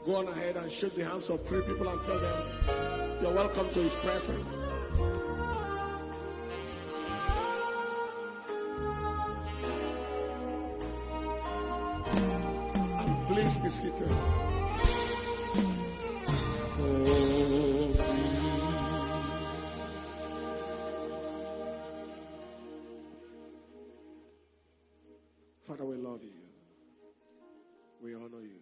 Go on ahead and shake the hands of 3 people and tell them you're welcome to His presence. And please be seated. Father, we love you. We honor you.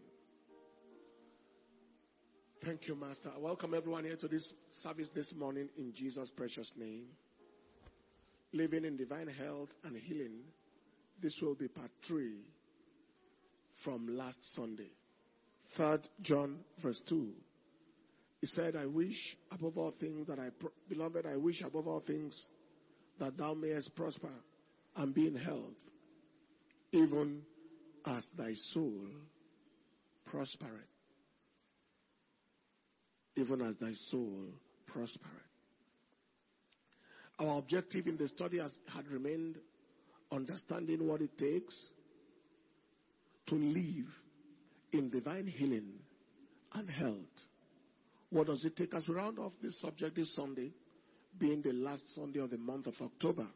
Thank you, Master. I welcome everyone here to this service this morning in Jesus' precious name. Living in divine health and healing. This will be part 3 from last Sunday. 3 John verse 2. He said, I wish above all things Beloved, I wish above all things that thou mayest prosper and be in health, even as thy soul prospereth. Even as thy soul prospereth. Our objective in the study had remained understanding what it takes to live in divine healing and health. What does it take? As we round off this subject this Sunday, being the last Sunday of the month of October,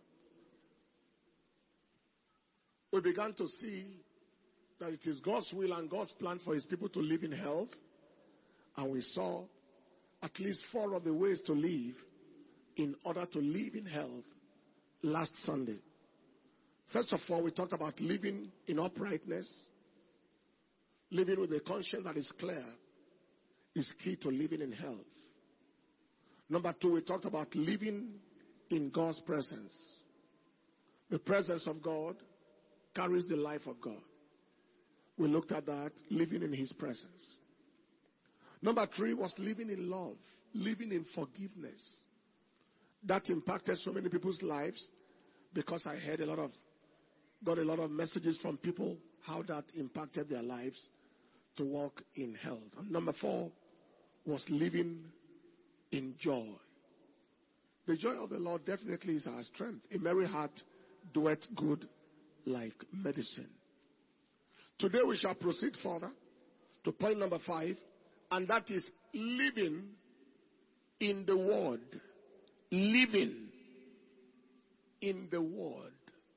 we began to see that it is God's will and God's plan for His people to live in health. And we saw at least 4 of the ways to live in order to live in health last Sunday. First of all, we talked about living in uprightness. Living with a conscience that is clear is key to living in health. Number 2, we talked about living in God's presence. The presence of God carries the life of God. We looked at that, living in His presence. Number 3 was living in love, living in forgiveness. That impacted so many people's lives because I got a lot of messages from people how that impacted their lives to walk in health. And number 4 was living in joy. The joy of the Lord definitely is our strength. A merry heart doeth good like medicine. Today we shall proceed further to point number 5. And that is living in the Word. Living in the Word.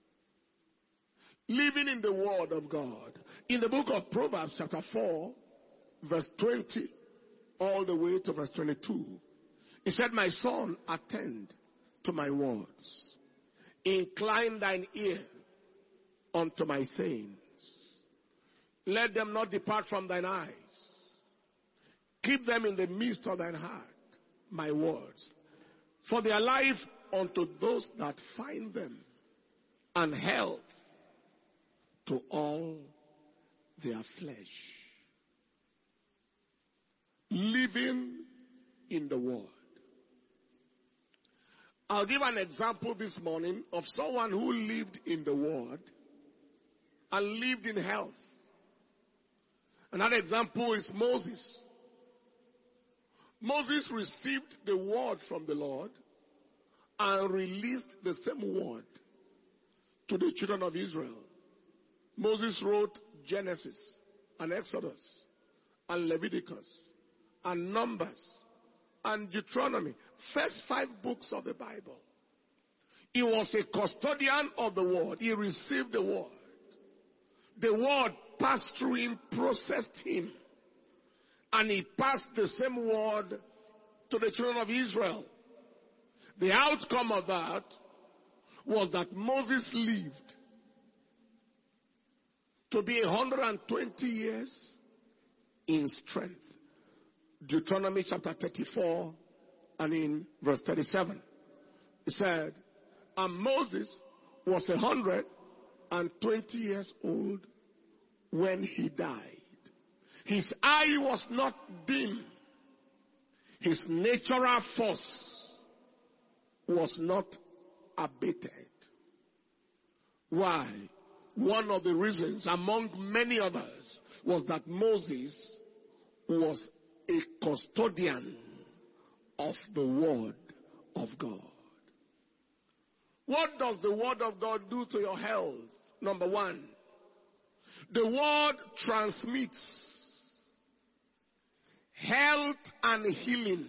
Living in the Word of God. In the book of Proverbs chapter 4, verse 20, all the way to verse 22. He said, my son, attend to my words. Incline thine ear unto my sayings. Let them not depart from thine eyes. Keep them in the midst of thine heart, my words. For they are life unto those that find them, and health to all their flesh. Living in the Word. I'll give an example this morning of someone who lived in the Word and lived in health. Another example is Moses. Moses received the word from the Lord and released the same word to the children of Israel. Moses wrote Genesis and Exodus and Leviticus and Numbers and Deuteronomy. First 5 books of the Bible. He was a custodian of the word. He received the word. The word passed through him, processed him. And he passed the same word to the children of Israel. The outcome of that was that Moses lived to be 120 years in strength. Deuteronomy chapter 34 and in verse 37. It said, and Moses was 120 years old when he died. His eye was not dim. His natural force was not abated. Why? One of the reasons, among many others, was that Moses was a custodian of the Word of God. What does the Word of God do to your health? Number 1, the Word transmits and healing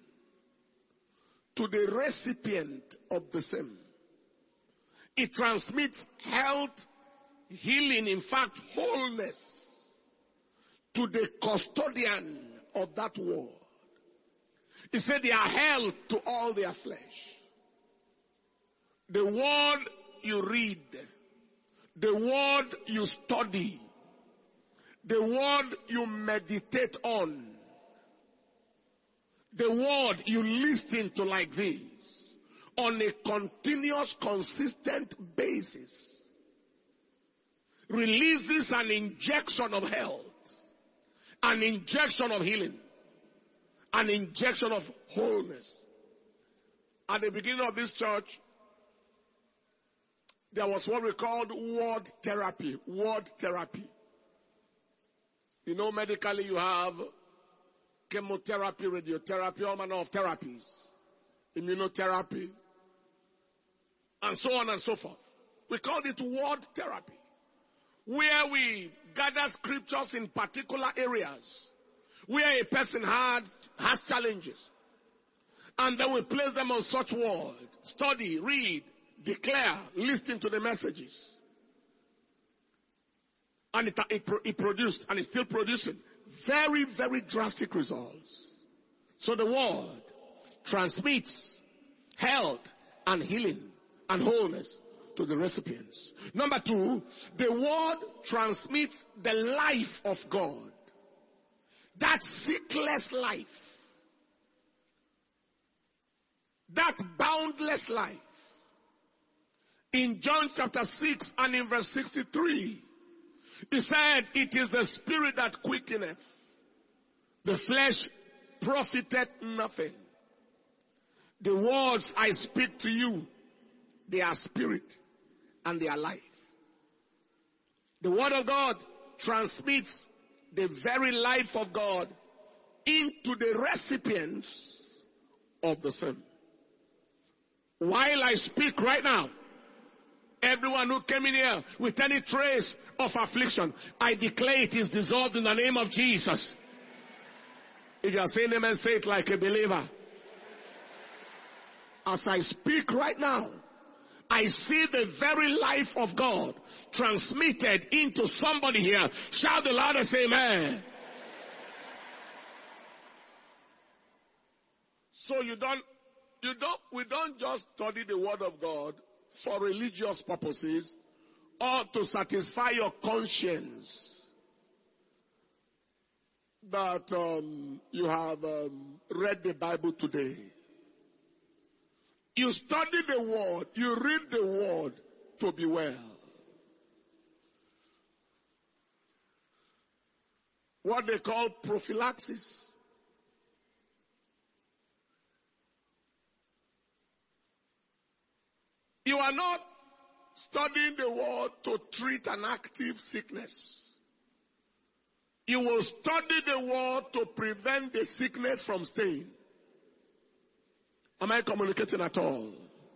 to the recipient of the same. It transmits health, healing, in fact, wholeness to the custodian of that word. He said they are health to all their flesh. The word you read, the word you study, the word you meditate on, the word you listen to like this, on a continuous, consistent basis, releases an injection of health, an injection of healing, an injection of wholeness. At the beginning of this church, there was what we called word therapy. Word therapy. You know, medically you have chemotherapy, radiotherapy, all manner of therapies, immunotherapy, and so on and so forth. We called it word therapy, where we gather scriptures in particular areas, where a person has challenges, and then we place them on such word, study, read, declare, listen to the messages. And it produced, and it's still producing, very, very drastic results. So the word transmits health and healing and wholeness to the recipients. Number two, the word transmits the life of God. That sickless life. That boundless life. In John chapter 6 and in verse 63, he said, it is the spirit that quickeneth. The flesh profiteth nothing. The words I speak to you, they are spirit and they are life. The word of God transmits the very life of God into the recipients of the same. While I speak right now, everyone who came in here with any trace of affliction, I declare it is dissolved in the name of Jesus. If you are saying amen, say it like a believer. As I speak right now, I see the very life of God transmitted into somebody here. Shout the loudest amen. So we don't just study the word of God for religious purposes or to satisfy your conscience that you have read the Bible today. You study the word, you read the word to be well. What they call prophylaxis. You are not studying the word to treat an active sickness. You will study the word to prevent the sickness from staying. Am I communicating at all?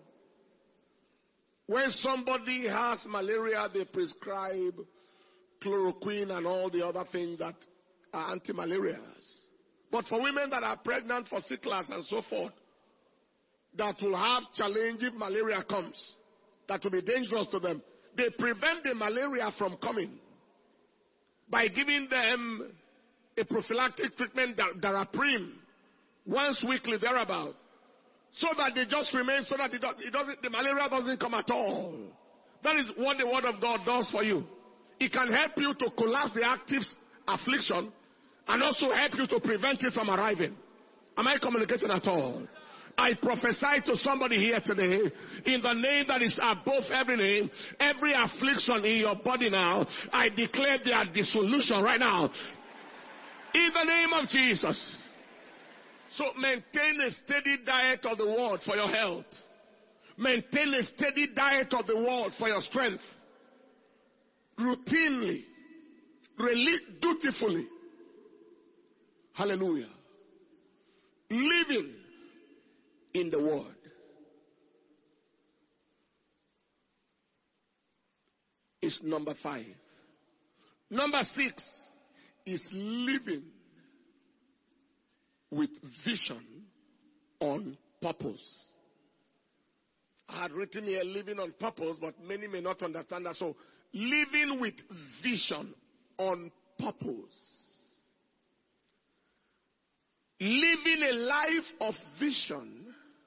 When somebody has malaria, they prescribe chloroquine and all the other things that are anti-malarials. But for women that are pregnant, for sickness and so forth, that will have challenge if malaria comes, that will be dangerous to them, they prevent the malaria from coming by giving them a prophylactic treatment, Daraprim, once weekly thereabout, so that they just remain, so that the malaria doesn't come at all. That is what the word of God does for you. It can help you to collapse the active affliction and also help you to prevent it from arriving. Am I communicating at all? I prophesy to somebody here today, in the name that is above every name, every affliction in your body now, I declare their dissolution right now. In the name of Jesus. So maintain a steady diet of the word for your health. Maintain a steady diet of the word for your strength. Routinely. Dutifully. Hallelujah. Living in the word. Is number 5. Number 6 is living with vision on purpose. I had written here living on purpose, but many may not understand that. So, living with vision on purpose. Living a life of vision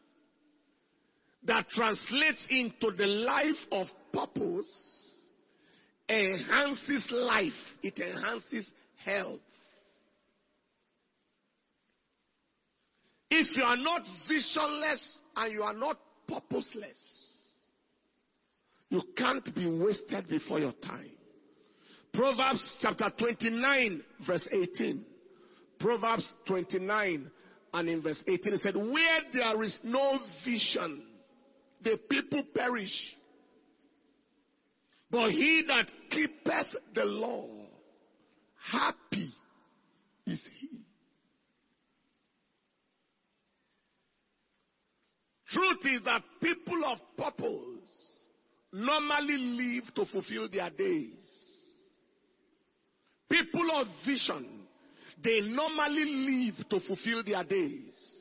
that translates into the life of purpose enhances life. It enhances health. If you are not visionless and you are not purposeless, you can't be wasted before your time. Proverbs chapter 29 verse 18. Proverbs 29 and in verse 18 it said, where there is no vision, the people perish. But he that keepeth the law, happy is he. Truth is that people of purpose normally live to fulfill their days. People of vision, they normally live to fulfill their days.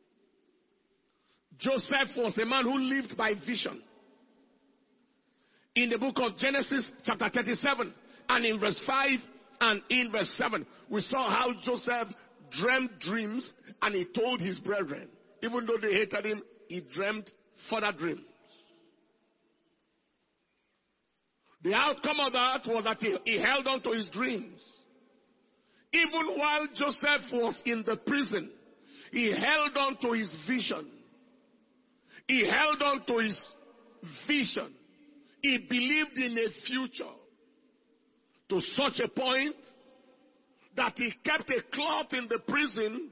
Joseph was a man who lived by vision. In the book of Genesis chapter 37 and in verse 5 and in verse 7, we saw how Joseph dreamed dreams and he told his brethren. Even though they hated him, he dreamed further dreams. The outcome of that was that he held on to his dreams. Even while Joseph was in the prison, he held on to his vision. He held on to his vision. He believed in a future to such a point that he kept a cloth in the prison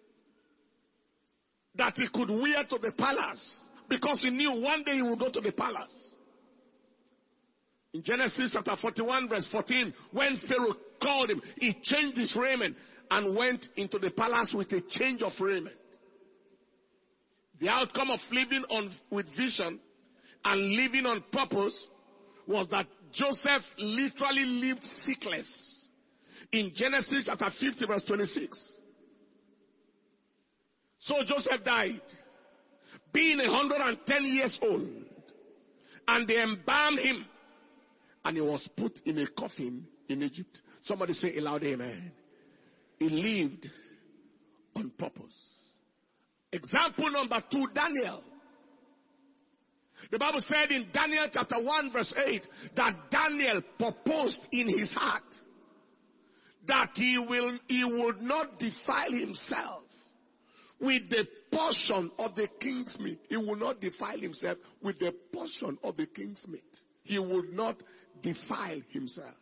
that he could wear to the palace because he knew one day he would go to the palace. In Genesis chapter 41 verse 14, when Pharaoh called him, he changed his raiment and went into the palace with a change of raiment. The outcome of living with vision and living on purpose was that Joseph literally lived sickless. In Genesis chapter 50 verse 26. So Joseph died, being 110 years old, and they embalmed him, and he was put in a coffin in Egypt. Somebody say aloud, amen. He lived on purpose. Example number 2, Daniel. The Bible said in Daniel chapter 1 verse 8 that Daniel purposed in his heart that he would not defile himself with the portion of the king's meat. He will not defile himself with the portion of the king's meat. He would not defile himself.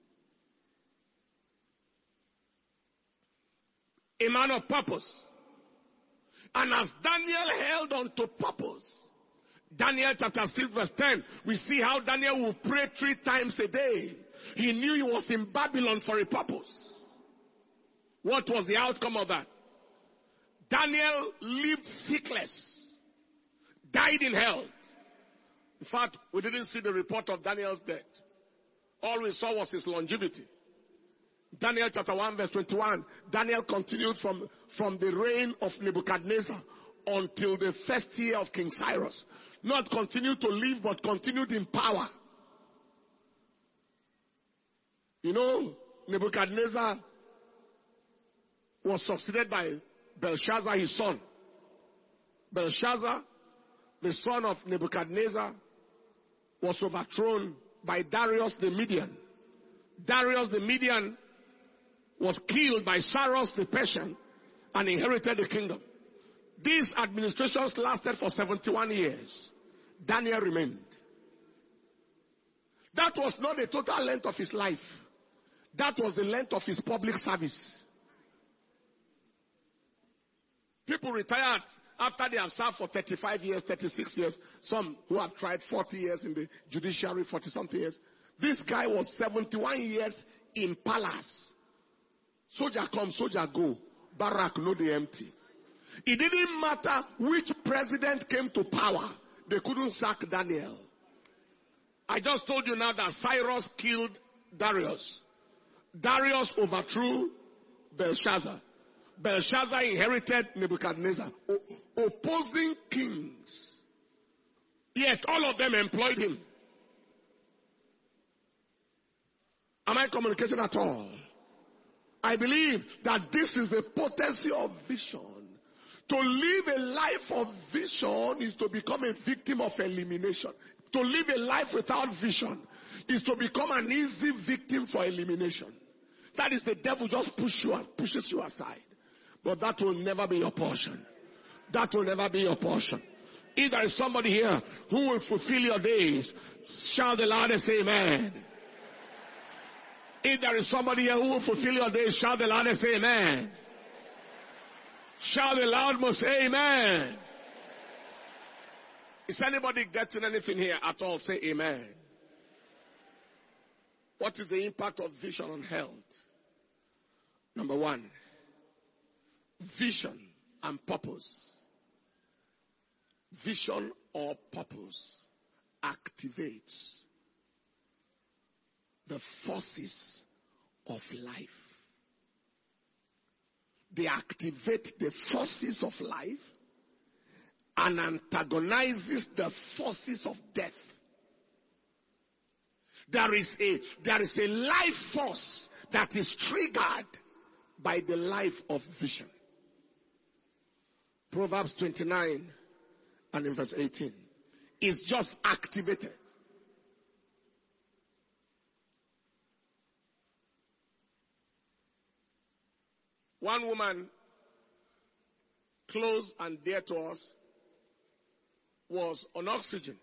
A man of purpose. And as Daniel held on to purpose, Daniel chapter 6 verse 10, we see how Daniel will pray 3 times a day. He knew he was in Babylon for a purpose. What was the outcome of that? Daniel lived sickless, died in health. In fact, we didn't see the report of Daniel's death. All we saw was his longevity. Daniel chapter 1 verse 21, Daniel continued from the reign of Nebuchadnezzar until the first year of King Cyrus. Not continued to live, but continued in power. You know, Nebuchadnezzar was succeeded by Belshazzar, his son. Belshazzar, the son of Nebuchadnezzar, was overthrown by Darius the Median. Darius the Median was killed by Cyrus the Persian and inherited the kingdom. These administrations lasted for 71 years. Daniel remained. That was not the total length of his life. That was the length of his public service. People retired after they have served for 35 years, 36 years. Some who have tried 40 years in the judiciary, 40 something years. This guy was 71 years in palace. Soldier come, soldier go. Barrack no dey empty. It didn't matter which president came to power. They couldn't sack Daniel. I just told you now that Cyrus killed Darius. Darius overthrew Belshazzar. Belshazzar inherited Nebuchadnezzar. Opposing kings. Yet all of them employed him. Am I communicating at all? I believe that this is the potency of vision. To live a life of vision is to become a victim of elimination. To live a life without vision is to become an easy victim for elimination. That is the devil just pushes you aside. But that will never be your portion. That will never be your portion. If there is somebody here who will fulfill your days, shout the loudest amen. If there is somebody here who will fulfill your days, shout the loudest amen. Shout the loudest amen. Is anybody getting anything here at all? Say amen. What is the impact of vision on health? Number one, vision and purpose. Vision or purpose activates the forces of life. They activate the forces of life and antagonizes the forces of death. There is a life force that is triggered by the life of vision. Proverbs 29 and in verse 18 is just activated. One woman, close and dear to us, was on oxygen.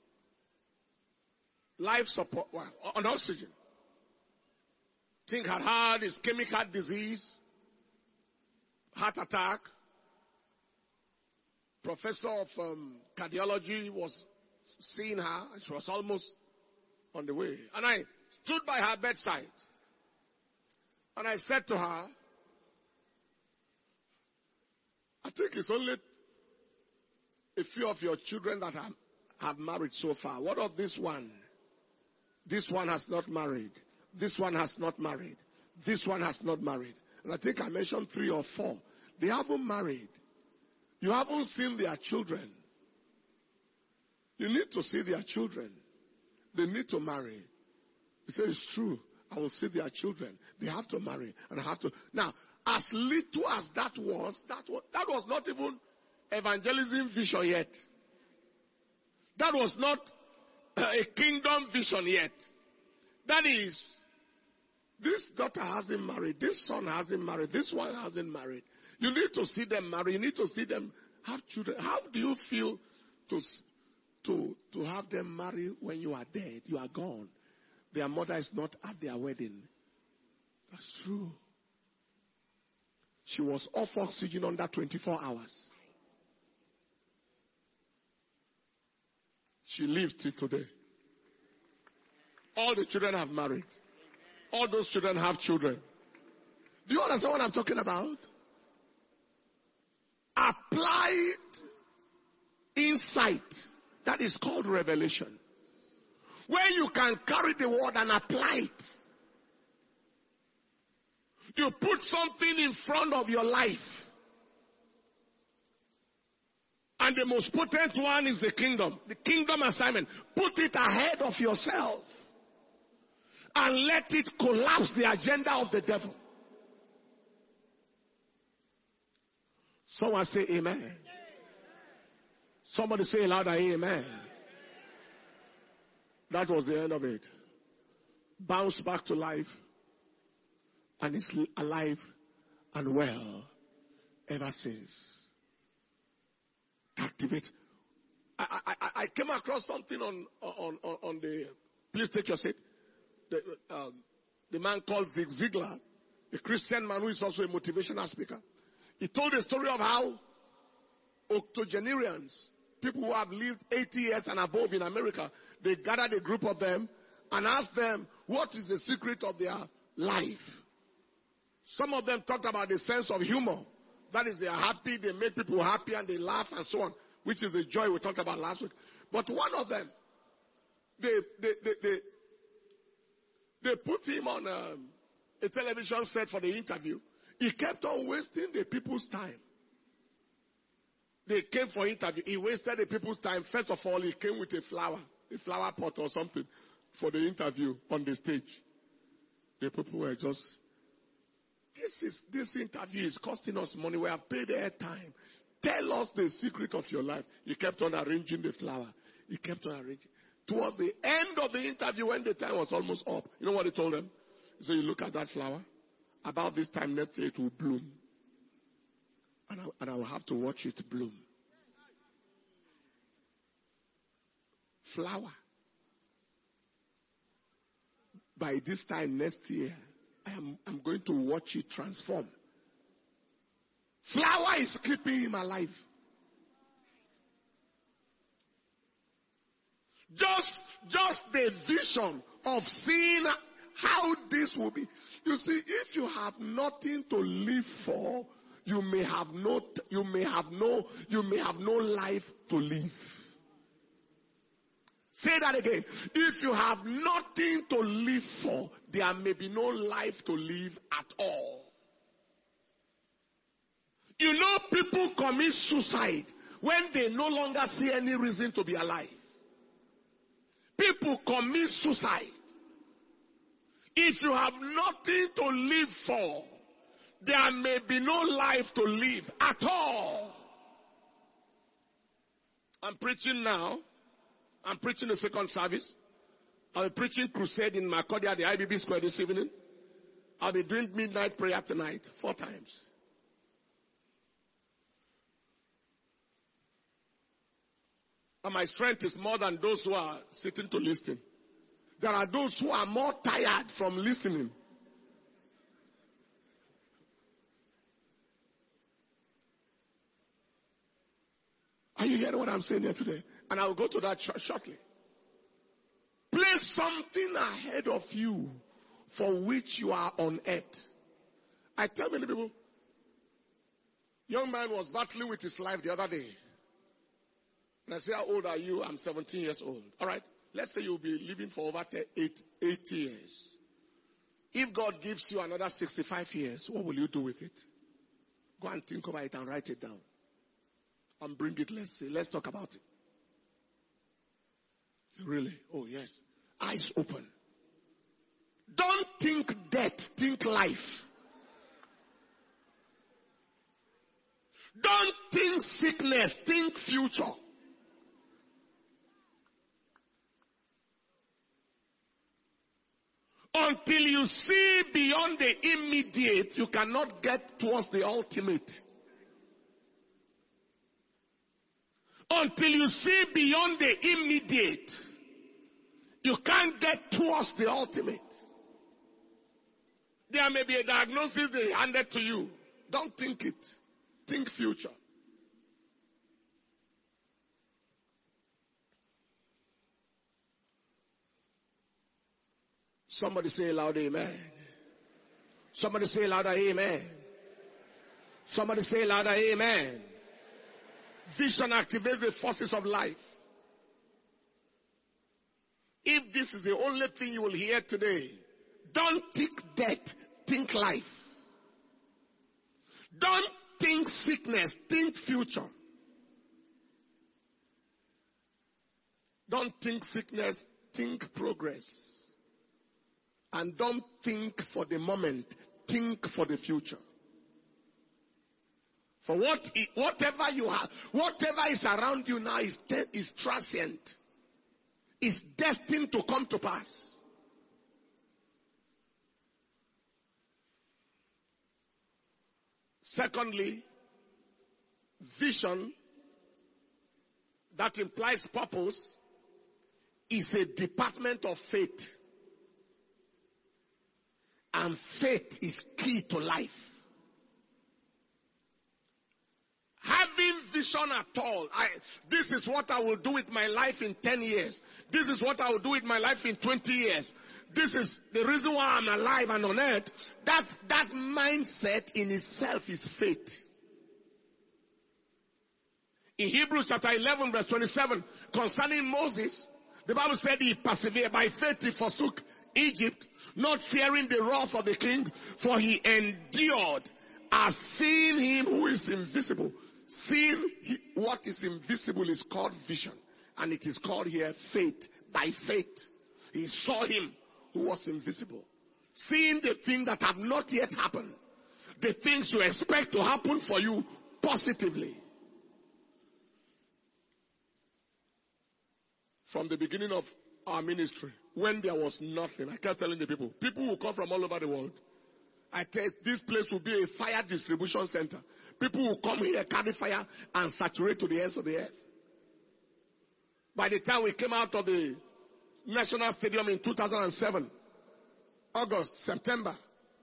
Life support, on oxygen. Think had ischemic heart disease, heart attack. Professor of cardiology was seeing her. She was almost on the way. And I stood by her bedside. And I said to her, I think it's only a few of your children that have married so far. What of this one? This one has not married. This one has not married. This one has not married. And I think I mentioned 3 or 4. They haven't married. You haven't seen their children. You need to see their children. They need to marry. He said, it's true. I will see their children. They have to marry. And I have to. Now, as little as that was not even evangelism vision yet. That was not a kingdom vision yet. That is, this daughter hasn't married, this son hasn't married, this one hasn't married. You need to see them marry, you need to see them have children. How do you feel to have them marry when you are dead? You are gone. Their mother is not at their wedding. That's true. She was off oxygen under 24 hours. She lived till today. All the children have married. All those children have children. Do you understand what I'm talking about? Applied insight. That is called revelation. Where you can carry the word and apply it. You put something in front of your life. And the most potent one is the kingdom. The kingdom assignment. Put it ahead of yourself. And let it collapse the agenda of the devil. Someone say amen. Somebody say louder amen. That was the end of it. Bounced back to life. And is alive and well ever since. Activate. I came across something on the, please take your seat. The man called Zig Ziglar, a Christian man who is also a motivational speaker. He told the story of how octogenarians, people who have lived 80 years and above in America, they gathered a group of them and asked them, what is the secret of their life? Some of them talked about the sense of humor. That is, they are happy, they make people happy, and they laugh and so on, which is the joy we talked about last week. But one of them, they put him on a television set for the interview. He kept on wasting the people's time. They came for interview. He wasted the people's time. First of all, he came with a flower pot or something for the interview on the stage. The people were just, this interview is costing us money. We have paid air time. Tell us the secret of your life. He kept on arranging the flower. He kept on arranging. Towards the end of the interview, when the time was almost up, you know what he told them? He said, you look at that flower. About this time next year it will bloom. And I will have to watch it bloom. Flower. By this time next year, I'm going to watch it transform. Flower is keeping him alive. Just the vision of seeing how this will be. You see, if you have nothing to live for, you may have no life to live. Say that again. If you have nothing to live for, there may be no life to live at all. You know, people commit suicide when they no longer see any reason to be alive. People commit suicide. If you have nothing to live for, there may be no life to live at all. I'm preaching now. I'm preaching the second service. I'll be preaching crusade in Makurdi at the IBB Square this evening. I'll be doing midnight prayer tonight 4 times. And my strength is more than those who are sitting to listen. There are those who are more tired from listening. Are you hearing what I'm saying here today? And I'll go to that shortly. Place something ahead of you for which you are on earth. I tell many people, young man was battling with his life the other day. And I say, how old are you? I'm 17 years old. All right. Let's say you'll be living for over 8 years. If God gives you another 65 years, what will you do with it? Go and think about it and write it down. And bring it, let's talk about it. Say, really? Oh, yes. Eyes open. Don't think death, think life. Don't think sickness, think future. Until you see beyond the immediate, you cannot get towards the ultimate. Until you see beyond the immediate, you can't get towards the ultimate. There may be a diagnosis they handed to you. Don't think it. Think future. Somebody say louder, amen. Somebody say louder, amen. Somebody say louder, amen. Vision activates the forces of life. If this is the only thing you will hear today, don't think death, think life. Don't think sickness, think future. Don't think sickness, think progress. And don't think for the moment, think for the future. For whatever you have, whatever is around you now is transient. Is destined to come to pass. Secondly, vision that implies purpose is a department of faith. And faith is key to life. Having vision at all, this is what I will do with my life in 10 years. This is what I will do with my life in 20 years. This is the reason why I'm alive and on earth. That mindset in itself is faith. In Hebrews chapter 11 verse 27, concerning Moses, the Bible said he persevered. By faith he forsook Egypt, not fearing the wrath of the king, for he endured as seeing him who is invisible. Seeing what is invisible is called vision. And it is called here faith. By faith. He saw him who was invisible. Seeing the things that have not yet happened. The things you expect to happen for you positively. From the beginning of our ministry, when there was nothing, I kept telling the people will come from all over the world. I tell this place will be a fire distribution center. People will come here, carry fire, and saturate to the ends of the earth. By the time we came out of the National Stadium in 2007, August, September,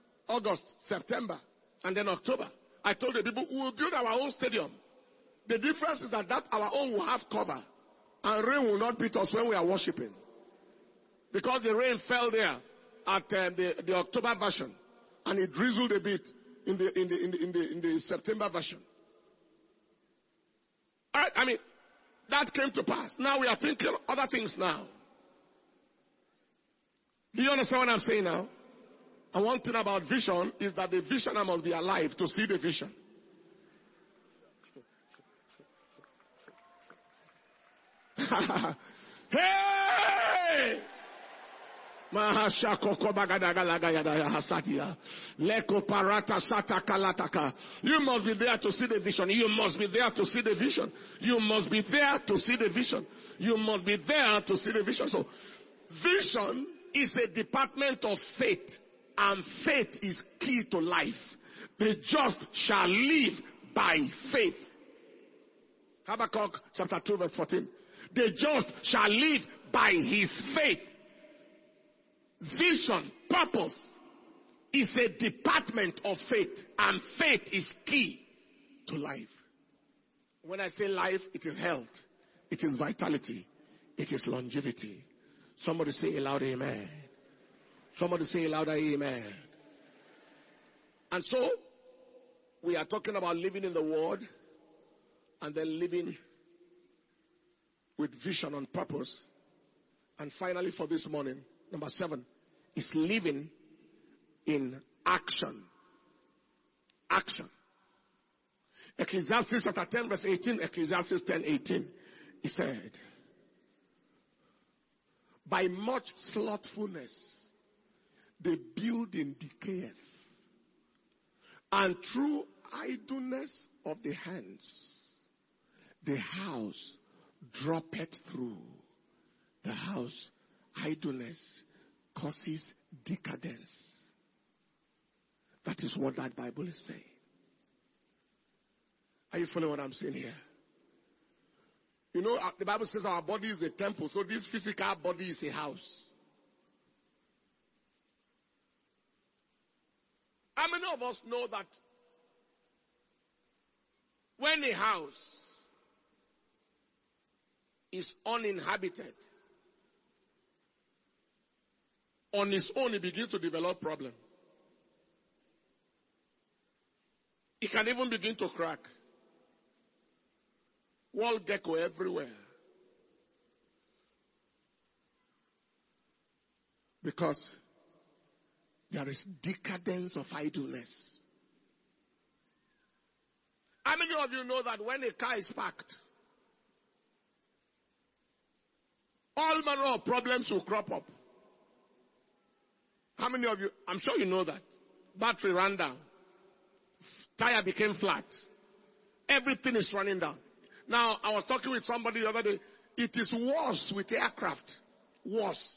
and then October, I told the people, we will build our own stadium. The difference is that our own will have cover, and rain will not beat us when we are worshiping. Because the rain fell there at the October version, and it drizzled a bit in the September version. All right, I mean, that came to pass. Now we are thinking other things now. Do you understand what I'm saying now? And one thing about vision is that the visioner must be alive to see the vision. Hey! You must be there to see the vision. You must be there to see the vision. You must be there to see the vision. You must be there to see the vision. So, vision is a department of faith. And faith is key to life. The just shall live by faith. Habakkuk chapter 2 verse 14. The just shall live by his faith. Vision, purpose, is a department of faith. And faith is key to life. When I say life, it is health. It is vitality. It is longevity. Somebody say a loud amen. Somebody say a louder amen. And so, we are talking about living in the Word and then living with vision and purpose. And finally for this morning, number 7, is living in action. Action. Ecclesiastes chapter 10 verse 18, Ecclesiastes 10:18, he said, by much slothfulness, the building decayeth, and through idleness of the hands, the house droppeth through. The house, idleness, causes decadence. That is what that Bible is saying. Are you following what I'm saying here? You know, the Bible says our body is the temple, so this physical body is a house. How many of us know that when a house is uninhabited, on its own it begins to develop problem? It can even begin to crack. Wall gecko everywhere. Because there is decadence of idleness. How many of you know that when a car is parked, all manner of problems will crop up? How many of you, I'm sure you know that. Battery ran down. Tire became flat. Everything is running down. Now, I was talking with somebody the other day. It is worse with aircraft. Worse.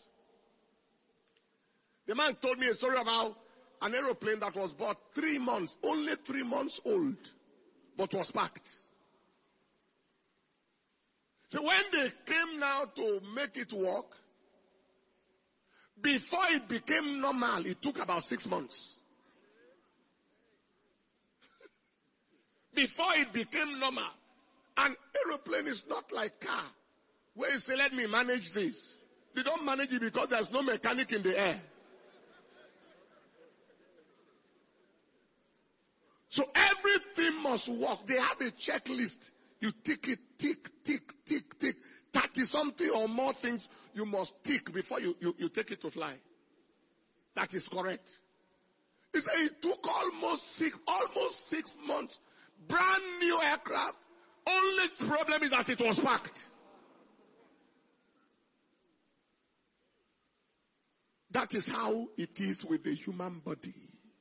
The man told me a story about an aeroplane that was bought 3 months, only 3 months old, but was packed. So when they came now to make it work, before it became normal, it took about 6 months. Before it became normal. An aeroplane is not like car, where you say, let me manage this. They don't manage it because there's no mechanic in the air. So everything must work. They have a checklist. You tick it, tick, tick, tick, tick. 30-something or more things you must tick before you take it to fly. That is correct. He said it took almost 6 months. Brand new aircraft. Only problem is that it was packed. That is how it is with the human body.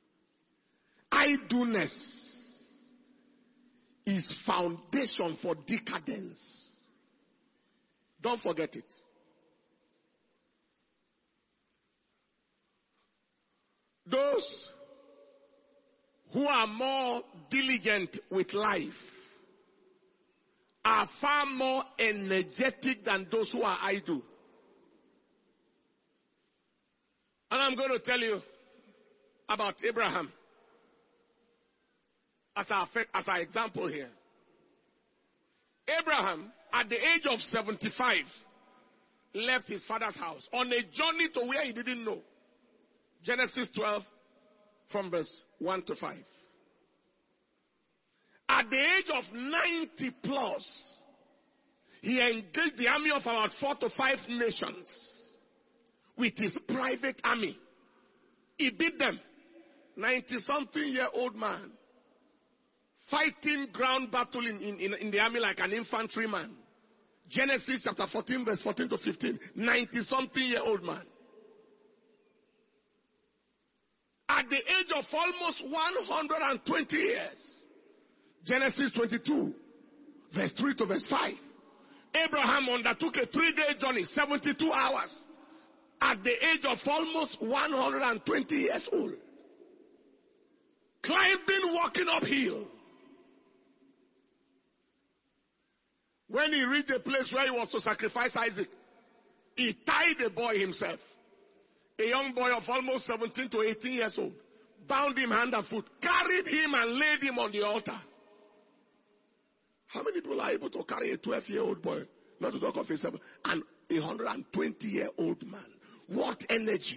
Idleness is foundation for decadence. Don't forget it. Those who are more diligent with life are far more energetic than those who are idle. And I'm going to tell you about Abraham as our example here. Abraham, at the age of 75, left his father's house on a journey to where he didn't know. Genesis 12 from verse 1 to 5. At the age of 90 plus, he engaged the army of about 4 to 5 nations with his private army. He beat them. 90-something-year-old man fighting ground battle in the army like an infantryman. Genesis chapter 14 verse 14 to 15. 90-something-year-old man. At the age of almost 120 years, Genesis 22, verse 3 to verse 5, Abraham undertook a 3-day journey, 72 hours, at the age of almost 120 years old. Climbing, walking uphill. When he reached the place where he was to sacrifice Isaac, he tied the boy himself. A young boy of almost 17 to 18 years old, bound him hand and foot, carried him and laid him on the altar. How many people are able to carry a 12-year-old boy, not to talk of a 7, and a 120-year-old man? What energy!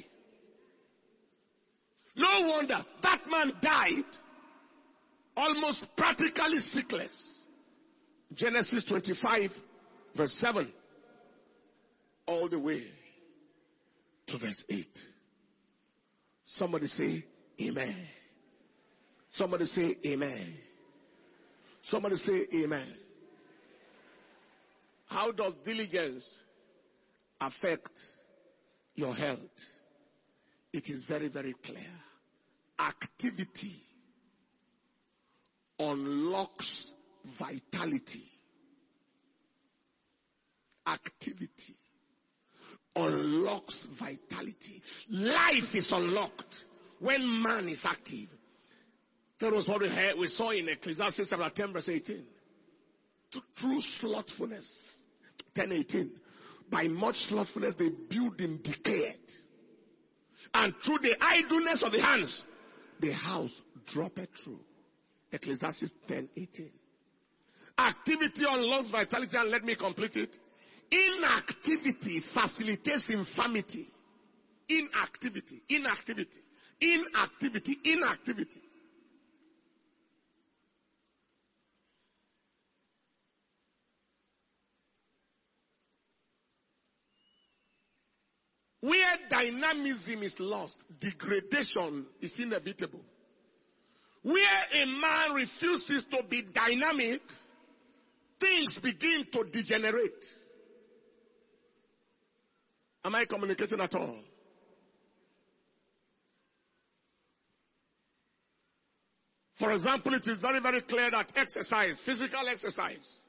No wonder that man died almost practically sickless. Genesis 25, verse 7, all the way to verse 8. Somebody say amen. Somebody say amen. Somebody say amen. How does diligence affect your health? It is very, very clear. Activity unlocks vitality. Activity unlocks vitality. Life is unlocked when man is active. That was what we saw in Ecclesiastes chapter 10 verse 18. Through slothfulness, 10:18. By much slothfulness the building decayed. And through the idleness of the hands, the house dropped through. Ecclesiastes 10:18. Activity unlocks vitality, and let me complete it. Inactivity facilitates infirmity. Inactivity. Where dynamism is lost, degradation is inevitable. Where a man refuses to be dynamic, things begin to degenerate. Am I communicating at all? For example, it is very, very clear that exercise, physical exercise,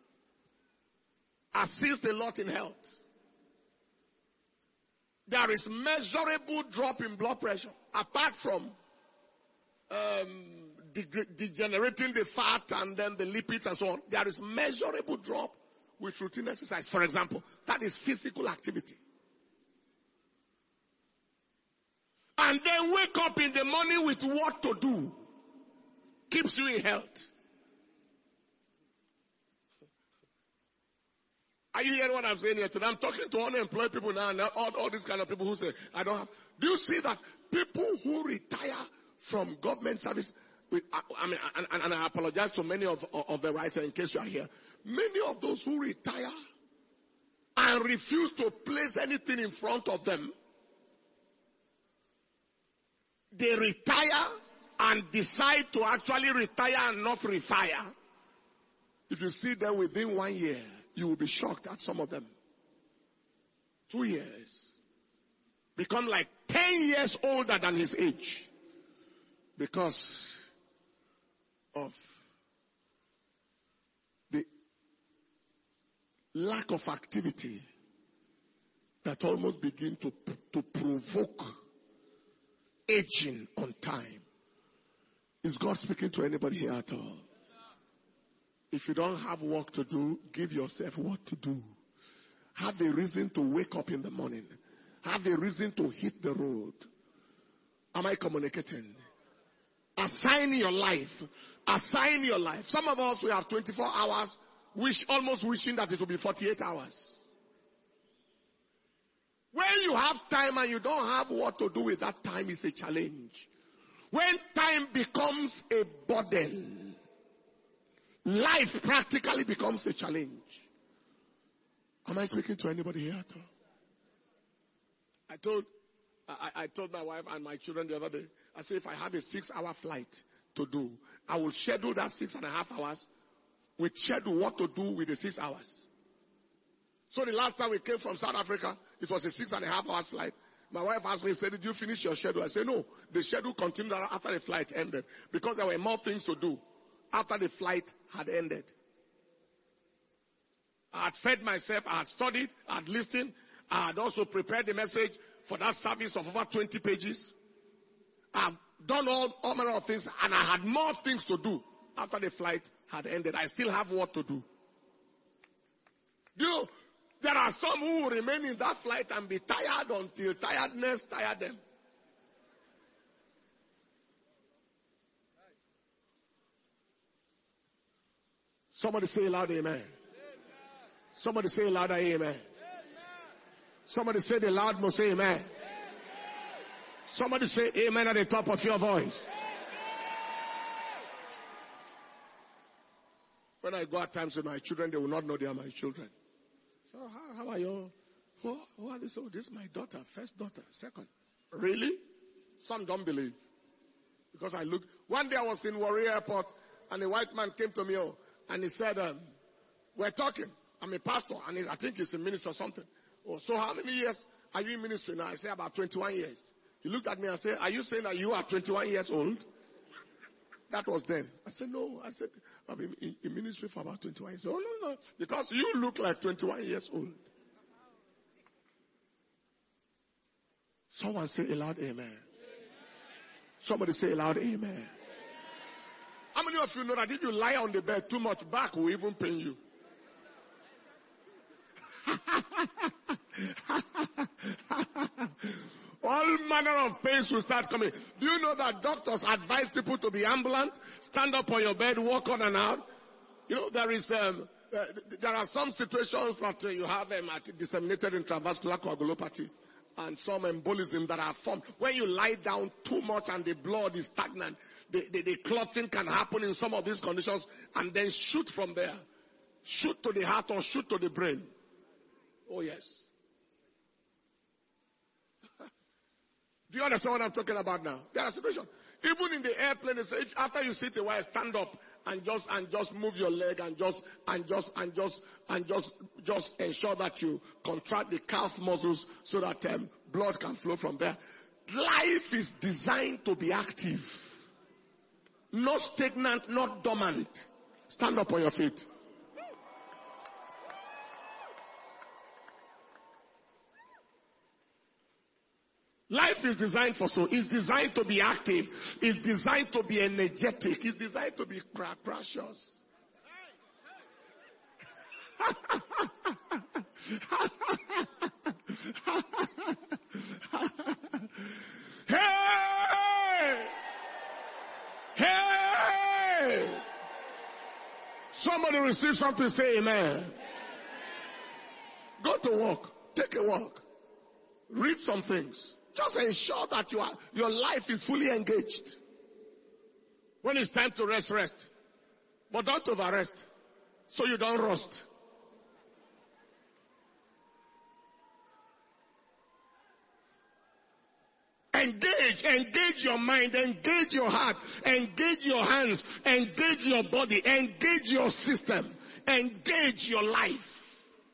assists a lot in health. There is measurable drop in blood pressure, apart from degenerating the fat and then the lipids and so on. There is measurable drop with routine exercise. For example, that is physical activity. And then wake up in the morning with what to do. Keeps you in health. Are you hearing what I'm saying here today? I'm talking to unemployed people now, and all these kind of people who say, I don't have. Do you see that people who retire from government service, and I apologize to many of the writers in case you are here, many of those who retire and refuse to place anything in front of them they retire and decide to actually retire and not refire, if you see them within 1 year, you will be shocked at some of them. 2 years. Become like 10 years older than his age. Because of the lack of activity that almost begin to provoke aging on time. Is God speaking to anybody here at all? If you don't have work to do, give yourself what to do. Have a reason to wake up in the morning. Have a reason to hit the road. Am I communicating? Assign your life. Assign your life. Some of us, we have 24 hours, almost wishing that it will be 48 hours. When you have time and you don't have what to do with that time, it's a challenge. When time becomes a burden, life practically becomes a challenge. Am I speaking to anybody here at all? I told my wife and my children the other day, I said, if I have a 6-hour flight to do, I will schedule that 6.5 hours with schedule what to do with the 6 hours. So the last time we came from South Africa, it was a 6.5 hours flight. My wife asked me, said, did you finish your schedule? I said, no. The schedule continued after the flight ended because there were more things to do after the flight had ended. I had fed myself, I had studied, I had listened, I had also prepared the message for that service of over 20 pages. I've done all manner of things, and I had more things to do after the flight had ended. I still have what to do. You know, there are some who will remain in that flight and be tired until tiredness tire them. Somebody say loud amen. Somebody say louder amen. Somebody say the loud must say amen. Somebody say amen at the top of your voice. When I go at times with my children, they will not know they are my children. So how are you? Who are this? Oh, this is my daughter, first daughter, second. Really? Some don't believe. Because I look. One day I was in Warri Airport and a white man came to me and he said, we're talking. I'm a pastor and I think he's a minister or something. Oh, so how many years are you in ministry now? I say about 21 years. He looked at me and said, are you saying that you are 21 years old? That was then. I said, no. I said, I've been in ministry for about 21 years. Oh, no. Because you look like 21 years old. Someone say a loud amen. Somebody say a loud amen. How many of you know that if you lie on the bed too much, back will even pain you? All manner of pains will start coming. Do you know that doctors advise people to be ambulant, stand up on your bed, walk on and out? You know, there are some situations that you have disseminated intravascular coagulopathy and some embolism that are formed. When you lie down too much and the blood is stagnant, the clotting can happen in some of these conditions and then shoot from there. Shoot to the heart or shoot to the brain. Oh yes. Do you understand what I'm talking about now? There are situations. Even in the airplane, they say, after you sit a while, stand up and just move your leg and just ensure that you contract the calf muscles so that blood can flow from there. Life is designed to be active. Not stagnant, not dormant. Stand up on your feet. Life is designed for so. It's designed to be active. It's designed to be energetic. It's designed to be precious. Hey! Hey! Somebody receive something, say amen. Go to work. Take a walk. Read some things. Just ensure that your life is fully engaged. When it's time to rest. But don't over-rest, so you don't rust. Engage your mind, engage your heart, engage your hands, engage your body, engage your system, engage your life.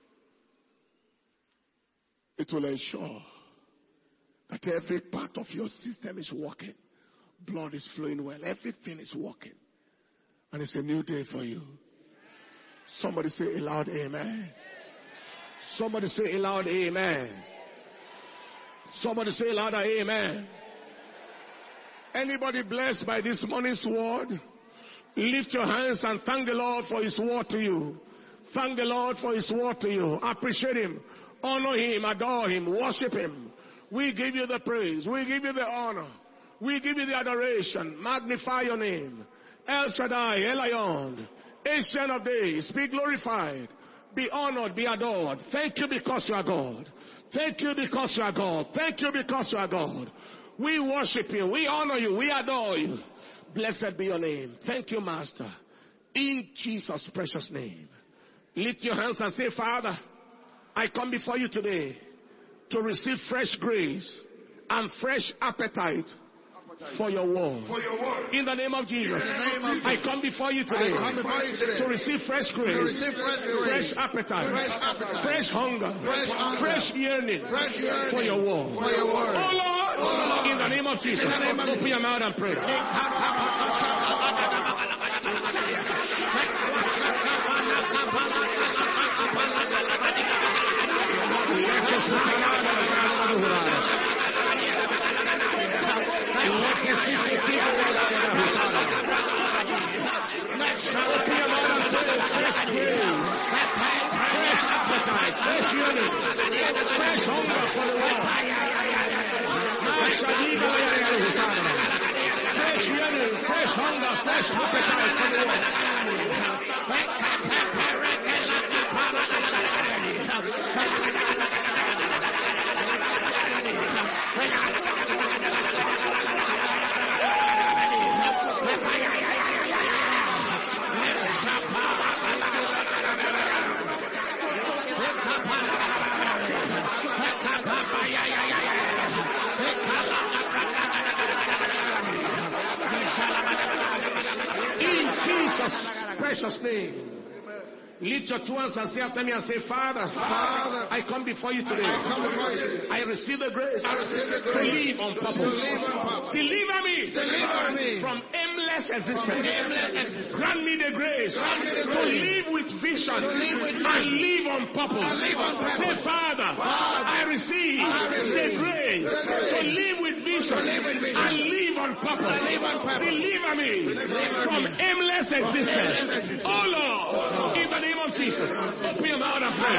It will ensure that every part of your system is working. Blood is flowing well. Everything is working. And it's a new day for you. Somebody say a loud amen. Somebody say a loud amen. Somebody say louder amen. Anybody blessed by this morning's word? Lift your hands and thank the Lord for his word to you. Thank the Lord for his word to you. Appreciate him. Honor him. Adore him. Worship him. We give you the praise. We give you the honor. We give you the adoration. Magnify your name. El Shaddai, Elion, Ancient of Days, be glorified, be honored, be adored. Thank you because you are God. Thank you because you are God. Thank you because you are God. We worship you. We honor you. We adore you. Blessed be your name. Thank you, Master. In Jesus' precious name. Lift your hands and say, Father, I come before you today to receive fresh grace and fresh appetite for your word. In the name of Jesus, I come before you today to receive fresh grace, fresh appetite, fresh hunger, fresh yearning for your word. Oh Lord, in the name of Jesus, open your mouth and pray. Fresh grace, fresh appetite, fresh yearning, fresh hunger for the Lord. Fresh yearning, fresh hunger, fresh appetite for the Lord. In Jesus' precious name. Lift your two hands and say after me and say, Father, I come before you today. I receive the grace to live on purpose. Deliver me from aimless existence. Grant me the grace to live with vision and live on purpose. Say, Father, I receive the grace to live with vision and live on purpose. Deliver me from aimless existence. Oh Lord, in the name of Jesus, open your mouth and pray.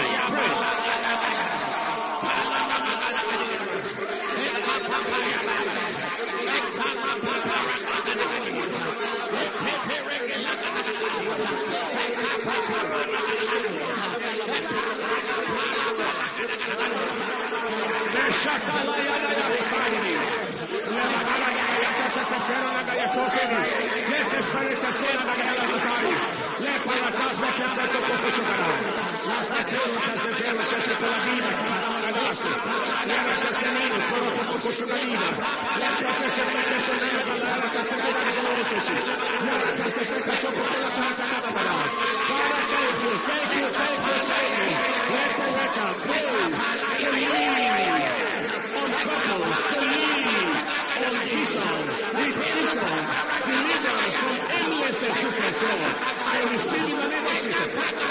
I receive in the name of Jesus.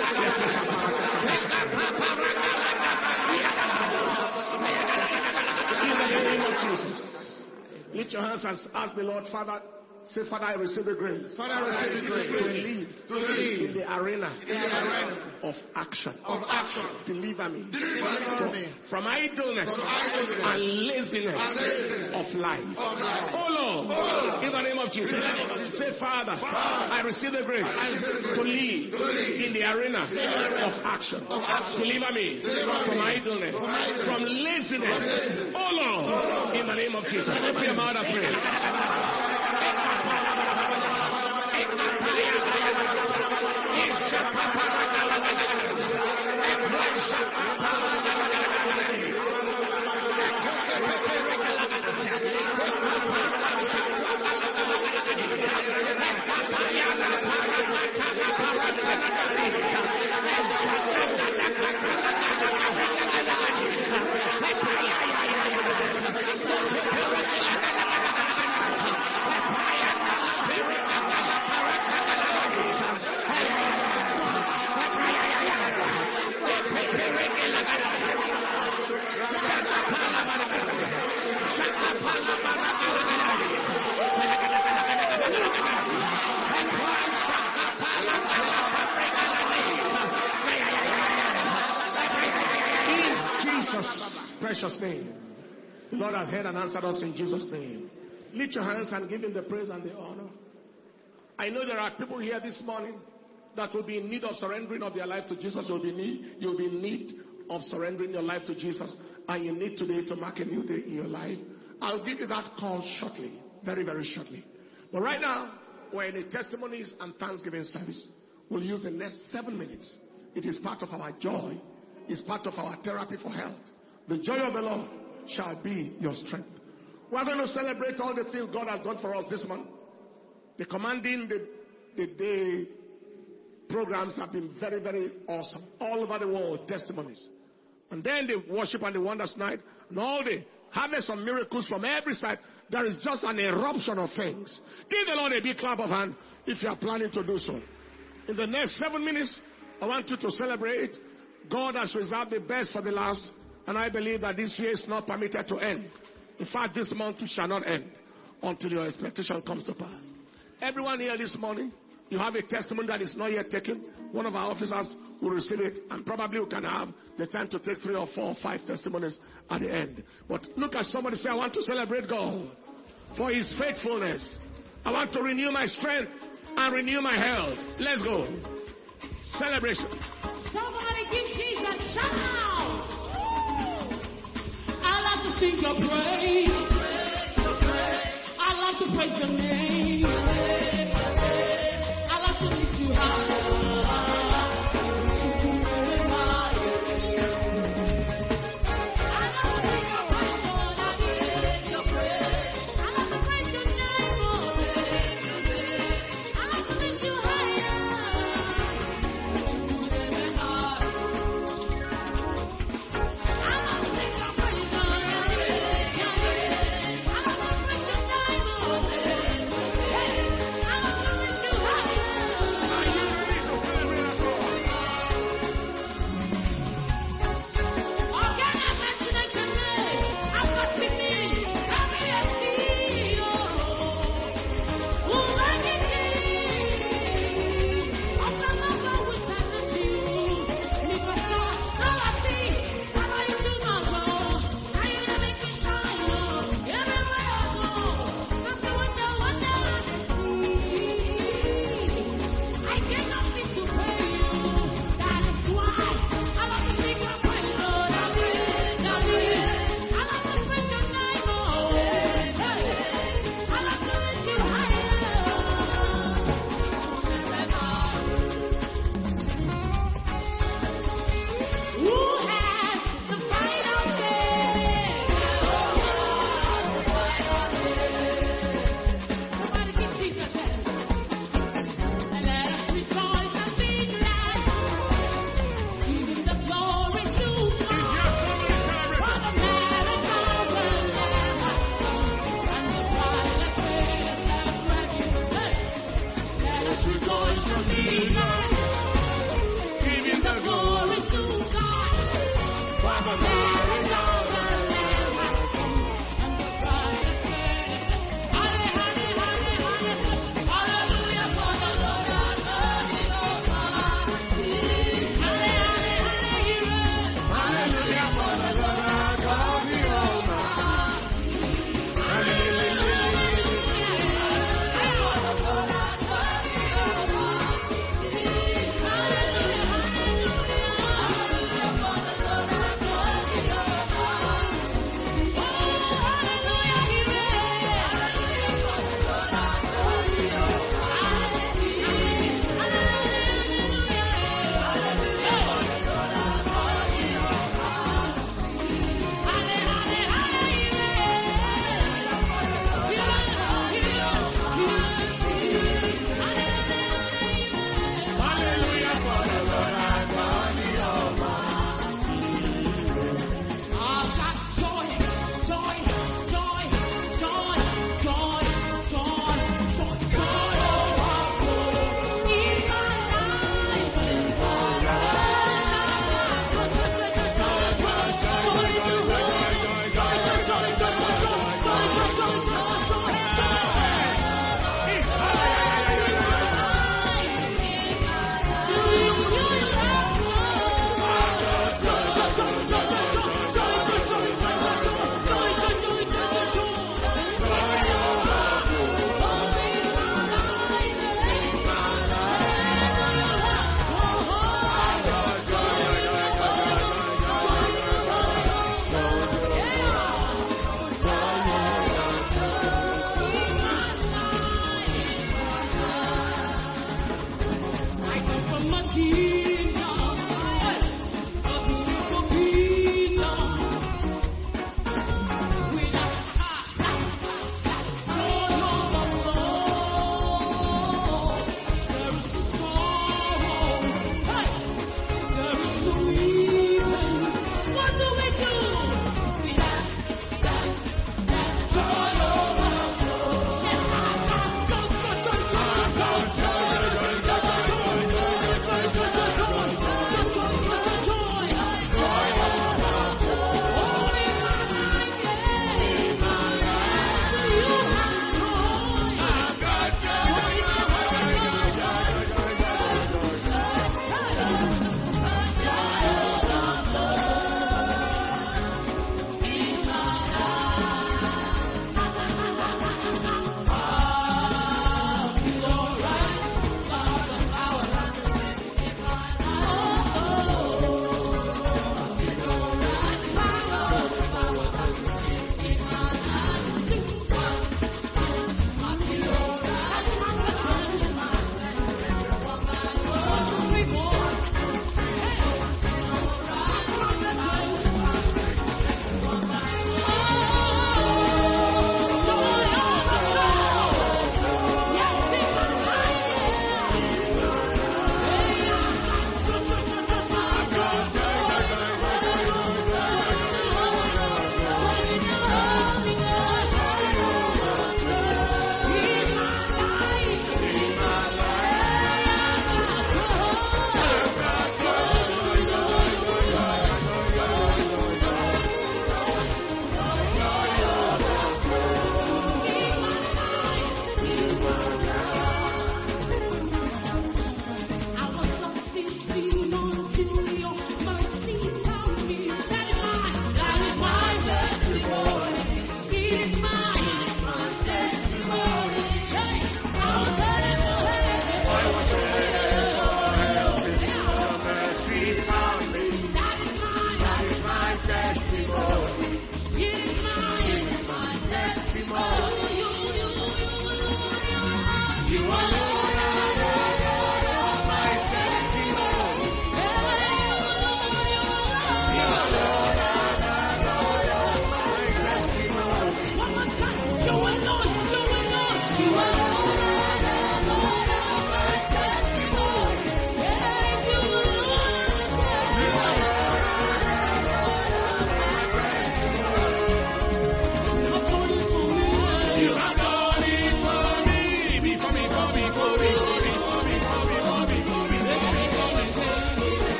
In the name of Jesus. Lift your hands and ask the Lord, Father. Say, Father, I receive the grace. Father, I receive the grace to live in the arena of action. Deliver me from idleness and laziness of life. Oh Lord, in the name of Jesus. Say, Father, I receive the grace to live in the arena of action. Deliver me from idleness, from laziness. Oh Lord, in the name of Jesus. Open your mouth and pray. Jesus' precious name. The Lord has heard and answered us in Jesus' name. Lift your hands and give him the praise and the honor. I know there are people here this morning that will be in need of surrendering of their life to Jesus. You'll be in need of surrendering your life to Jesus. And you need today to mark a new day in your life. I'll give you that call shortly. Very, very shortly. But right now, we're in a testimonies and thanksgiving service. We'll use the next 7 minutes. It is part of our joy. It's part of our therapy for health. The joy of the Lord shall be your strength. We're going to celebrate all the things God has done for us this month. The commanding the day programs have been very, very awesome. All over the world, testimonies. And then the worship and the wonders night, and all the harvest of miracles from every side. There is just an eruption of things. Give the Lord a big clap of hand if you are planning to do so. In the next 7 minutes, I want you to celebrate. God has reserved the best for the last, and I believe that this year is not permitted to end. In fact, this month shall not end until your expectation comes to pass. Everyone here this morning, you have a testimony that is not yet taken. One of our officers will receive it, and probably we can have the time to take 3 or 4 or 5 testimonies at the end. But look at somebody, say, I want to celebrate God for his faithfulness. I want to renew my strength and renew my health. Let's go. Celebration. Somebody give Jesus a shout. I love to sing your praise. I love to praise your name. I love to lift you high.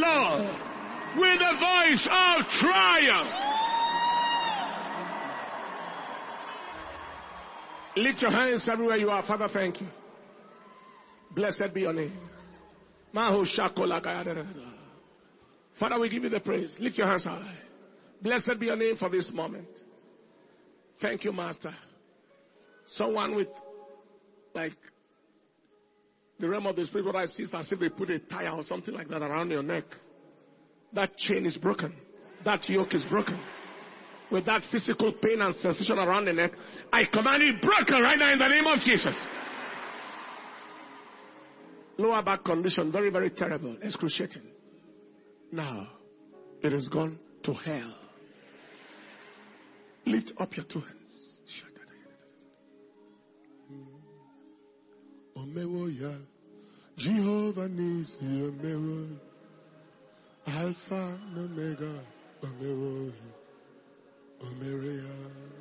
God with a voice of triumph. Lift your hands everywhere you are. Father, thank you. Blessed be your name. Father, we give you the praise. Lift your hands high. Blessed be your name for this moment. Thank you, Master. Someone with, like, the realm of the spirit, what I see is as if they put a tire or something like that around your neck. That chain is broken. That yoke is broken. With that physical pain and sensation around the neck, I command it broken right now in the name of Jesus. Lower back condition, very, very terrible, excruciating. Now, it is gone to hell. Lift up your two hands. Omewoya, Jehovah Nisi, Omewoya, Alpha and Omega, Omewoya, Omereya,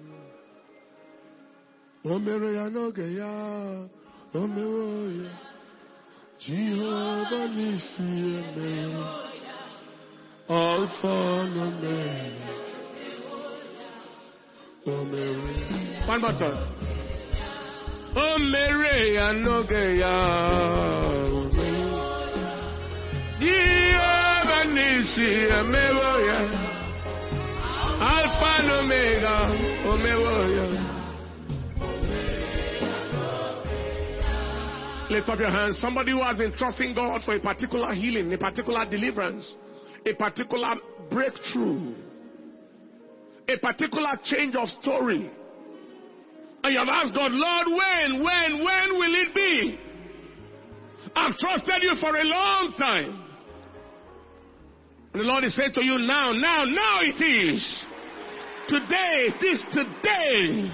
Omereya Nogeya, Omewoya, Jehovah Nisi, Omewoya, Alpha and Omega, Omereya. One more time. Omereya Nogeya, Jehovah Nisi, Omewoya, Alpha and Omega, Omewoya. Lift up your hands. Somebody who has been trusting God for a particular healing, a particular deliverance, a particular breakthrough, a particular change of story. And you have asked God, Lord, when will it be? I've trusted you for a long time. And the Lord is saying to you, now it is. Today, it is today.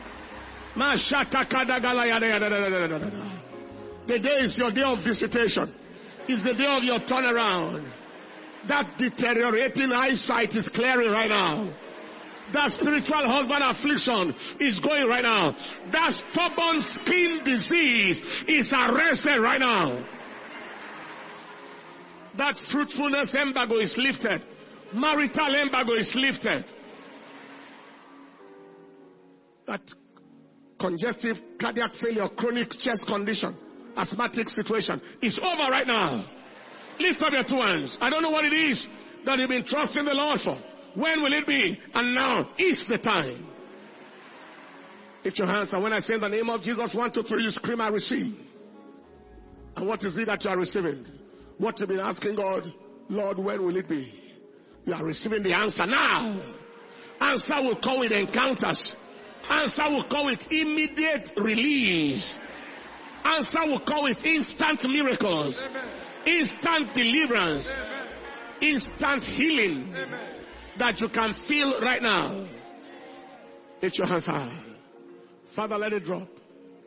The day is your day of visitation. It's the day of your turnaround. That deteriorating eyesight is clearing right now. That spiritual husband affliction is going right now. That stubborn skin disease is arrested right now. That fruitfulness embargo is lifted. Marital embargo is lifted. That congestive cardiac failure, chronic chest condition, asthmatic situation is over right now. Lift up your two hands. I don't know what it is that you've been trusting the Lord for. When will it be? And now is the time. Lift your hands, and when I say in the name of Jesus, 1, 2, 3, you scream, I receive. And what is it that you are receiving? What you've been asking God, Lord, when will it be? You are receiving the answer now. Answer will come with encounters. Answer will come with immediate release. Answer will come with instant miracles. Amen. Instant deliverance. Amen. Instant healing. Amen. That you can feel right now. Lift your hands high. Father, let it drop.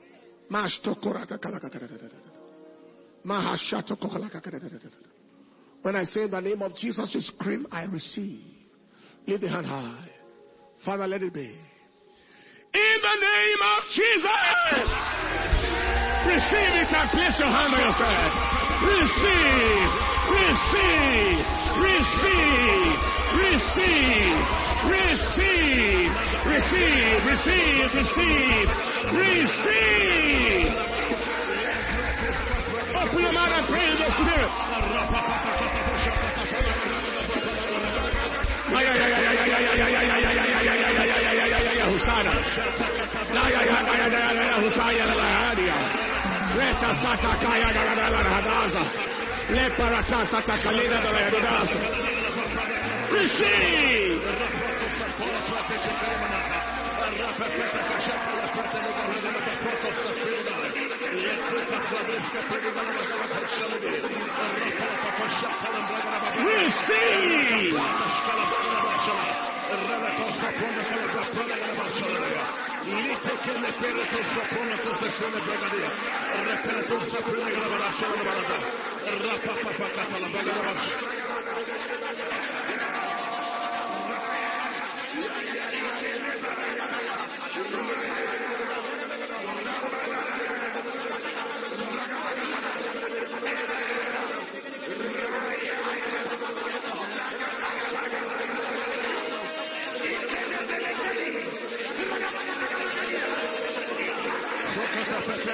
When I say in the name of Jesus, you scream, I receive. Lift the hand high. Father, let it be. In the name of Jesus. Receive it and place your hand on yourself. Receive. Receive. Receive. Receive. Receive. Receive. Receive. Receive. Receive. Open your mouth and pray in the Spirit. Husada. Reta sata kaya hadaza. Le parata sata kalina hadaza. Receive. Receive.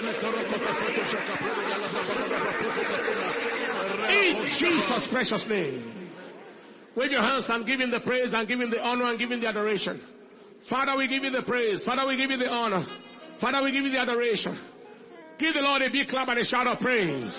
In Jesus' precious name. Wave your hands and give him the praise and give him the honor and give him the adoration. Father, we give you the praise. Father, we give you the honor. Father, we give you the adoration. Give the Lord a big clap and a shout of praise.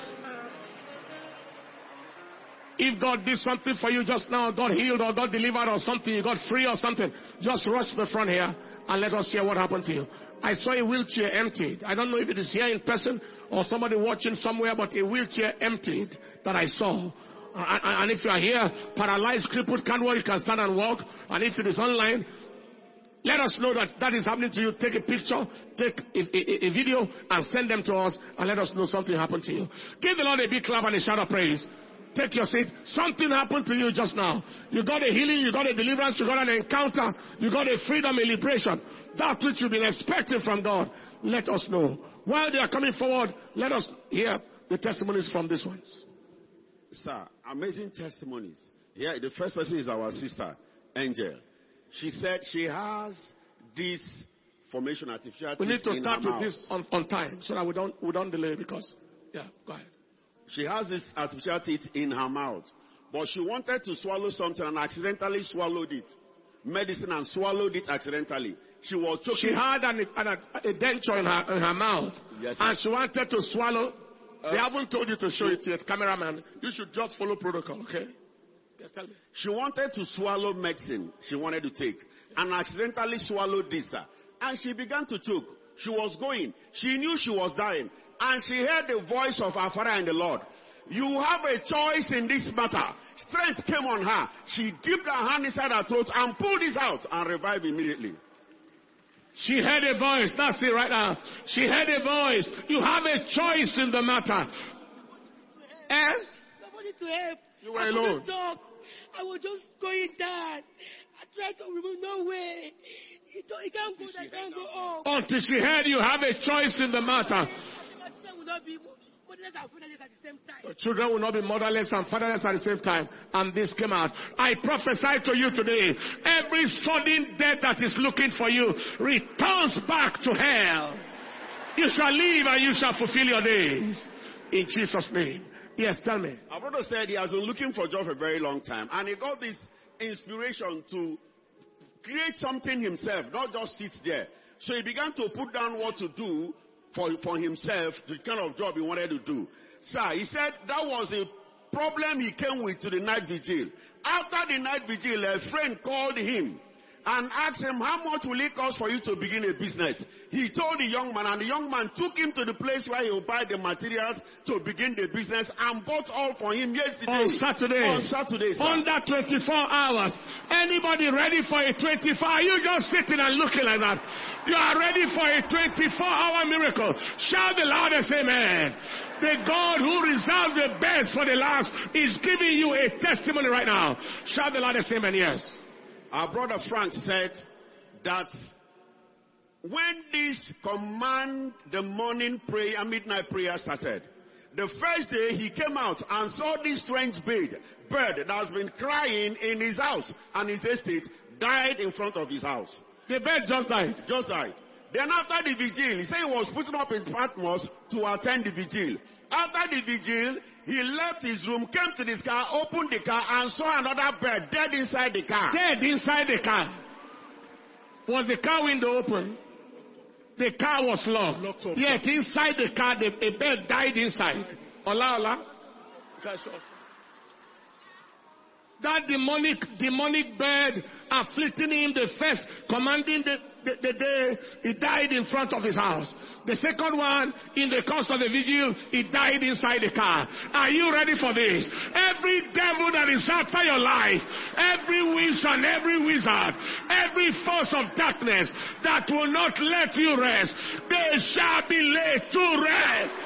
If God did something for you just now, God healed or God delivered or something, you got free or something, just rush to the front here and let us hear what happened to you. I saw a wheelchair emptied. I don't know if it is here in person or somebody watching somewhere, but a wheelchair emptied that I saw. And if you are here, paralyzed, crippled, can't walk, you can stand and walk. And if it is online, let us know that that is happening to you. Take a picture, take a video, and send them to us, and let us know something happened to you. Give the Lord a big clap and a shout of praise. Take your seat. Something happened to you just now. You got a healing, you got a deliverance, you got an encounter, you got a freedom, a liberation. That which you've been expecting from God. Let us know. While they are coming forward, let us hear the testimonies from these ones. Sir, amazing testimonies. Yeah, the first person is our sister, Angel. She said she has this formation artificial. We need to start with this on time so that we don't delay because, yeah, go ahead. She has this artificial teeth in her mouth, but she wanted to swallow something and accidentally swallowed it. Medicine and swallowed it accidentally. She was choking. She had a denture in her mouth, yes, and she wanted to swallow. They haven't told you to show it yet, cameraman. You should just follow protocol, okay? Yes, tell me. She wanted to swallow medicine she wanted to take and accidentally swallowed this. And she began to choke. She was going. She knew she was dying. And she heard the voice of our Father in the Lord. You have a choice in this matter. Strength came on her. She dipped her hand inside her throat and pulled this out and revived immediately. She heard a voice. That's it right now. She heard a voice. You have a choice in the matter. Nobody to help. You were alone. Talk. I was just going down. I tried to remove, no way. It can't go, that can't go up. Until she heard you have a choice in the matter. Children will not be motherless and fatherless Children will not be motherless and fatherless at at the same time. the same time. And this came out. I prophesy to you today, every sudden death that is looking for you returns back to hell. You shall live and you shall fulfill your days. In Jesus' name. Yes, tell me. Our brother said he has been looking for a job for a very long time. And he got this inspiration to create something himself, not just sit there. So he began to put down what to do for himself, the kind of job he wanted to do. Sir, he said that was a problem he came with to the night vigil. After the night vigil, a friend called him and asked him, how much will it cost for you to begin a business? He told the young man, and the young man took him to the place where he would buy the materials to begin the business and bought all for him yesterday. On Saturday. On Saturday, sir. Under 24 hours. Anybody ready for a 24? You just sitting and looking like that. You are ready for a 24-hour miracle. Shout the loudest amen. The God who reserves the best for the last is giving you a testimony right now. Shout the loudest amen, yes. Our brother Frank said that when this command the morning prayer, midnight prayer started, the first day he came out and saw this strange bird that has been crying in his house, and his estate died in front of his house. The bird just died. Just died. Then after the vigil, he said he was putting up in Patmos to attend the vigil. After the vigil, he left his room, came to this car, opened the car, and saw another bird dead inside the car. Dead inside the car. Was the car window open? The car was locked. Yet inside the car, a bird died inside. Ola. That demonic bird afflicting him the first, commanding the day, he died in front of his house. The second one, in the course of the vigil, he died inside the car. Are you ready for this? Every devil that is after your life, every witch and every wizard, every force of darkness that will not let you rest, they shall be laid to rest.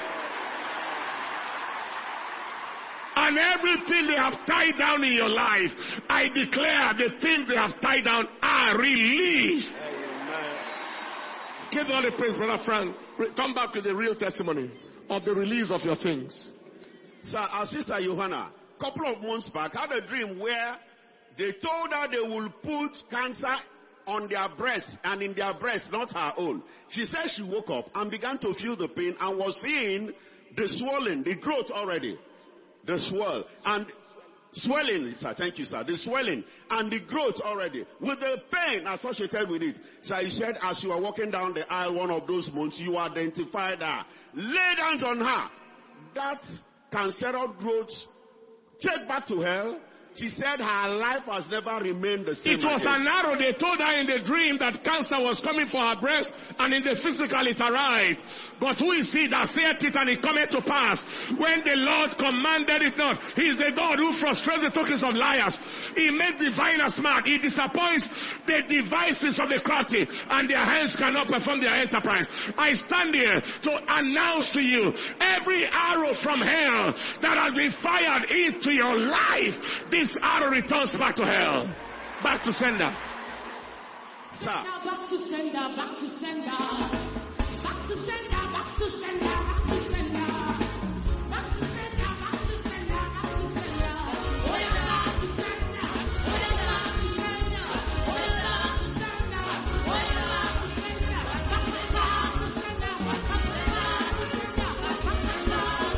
And everything they have tied down in your life, I declare the things they have tied down are released. Amen. Give all the praise, Brother Frank. Come back with the real testimony of the release of your things. Sir, our sister Johanna, a couple of months back, had a dream where they told her they will put cancer on their breasts and in their breasts, not her own. She said she woke up and began to feel the pain and was seeing the swelling, the growth already. The swell and swelling, sir. Thank you, sir. The swelling and the growth already with the pain associated with it. So he said, as you are walking down the aisle one of those months, you identified her. Laid hands on her. That cancerous growth, take back to hell. She said her life has never remained the same. It was again. an arrow. They told her in the dream that cancer was coming for her breast, and in the physical it arrived. But who is he that saith it and it cometh to pass? When the Lord commanded it not. He is the God who frustrates the tokens of liars. He made diviners smart. He disappoints the devices of the crafty, and their hands cannot perform their enterprise. I stand here to announce to you, every arrow from hell that has been fired into your life, this arrow returns back to hell. Back to sender. Sir. Back to sender, back to sender. Back to sender, back to sender, back to sender. Back to sender, back to sender, back to sender. Oh yeah, back to sender. Oh yeah, back to sender. Oh yeah, back to sender. Oh yeah, back to sender. Back to sender, back to sender, back to sender,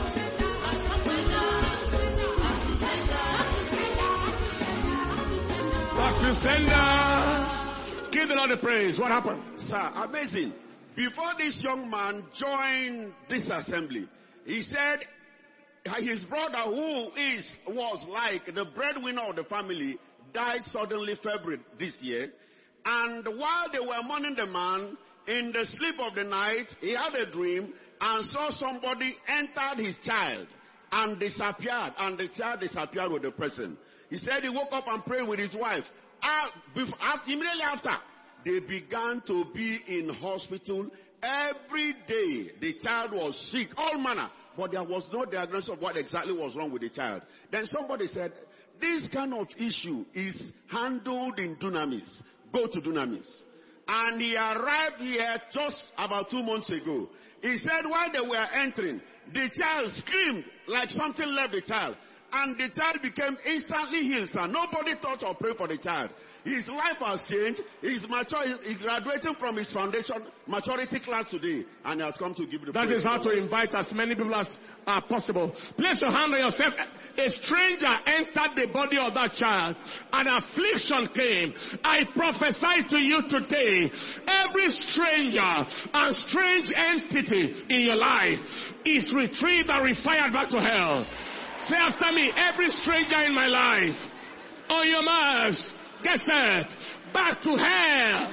Back to sender. Give the Lord the praise. What happened? Sir, amazing. Before this young man joined this assembly, he said his brother, who was like the breadwinner of the family, died suddenly February this year. And while they were mourning the man, in the sleep of the night, he had a dream and saw somebody entered his child and disappeared, and the child disappeared with the person. He said he woke up and prayed with his wife. Immediately after, they began to be in hospital every day. The child was sick, all manner, but there was no diagnosis of what exactly was wrong with the child. Then somebody said, this kind of issue is handled in Dunamis. Go to Dunamis. And he arrived here just about 2 months ago. He said while they were entering, the child screamed like something left the child. And the child became instantly healed, sir. Nobody thought or prayed for the child. His life has changed. He's mature. He's graduating from his foundation maturity class today. And he has come to give the praise. That is how to invite as many people as possible. Place your hand on yourself. A stranger entered the body of that child. An affliction came. I prophesy to you today, every stranger and strange entity in your life is retrieved and refired back to hell. Say after me, every stranger in my life, on your marks, get set, back to hell.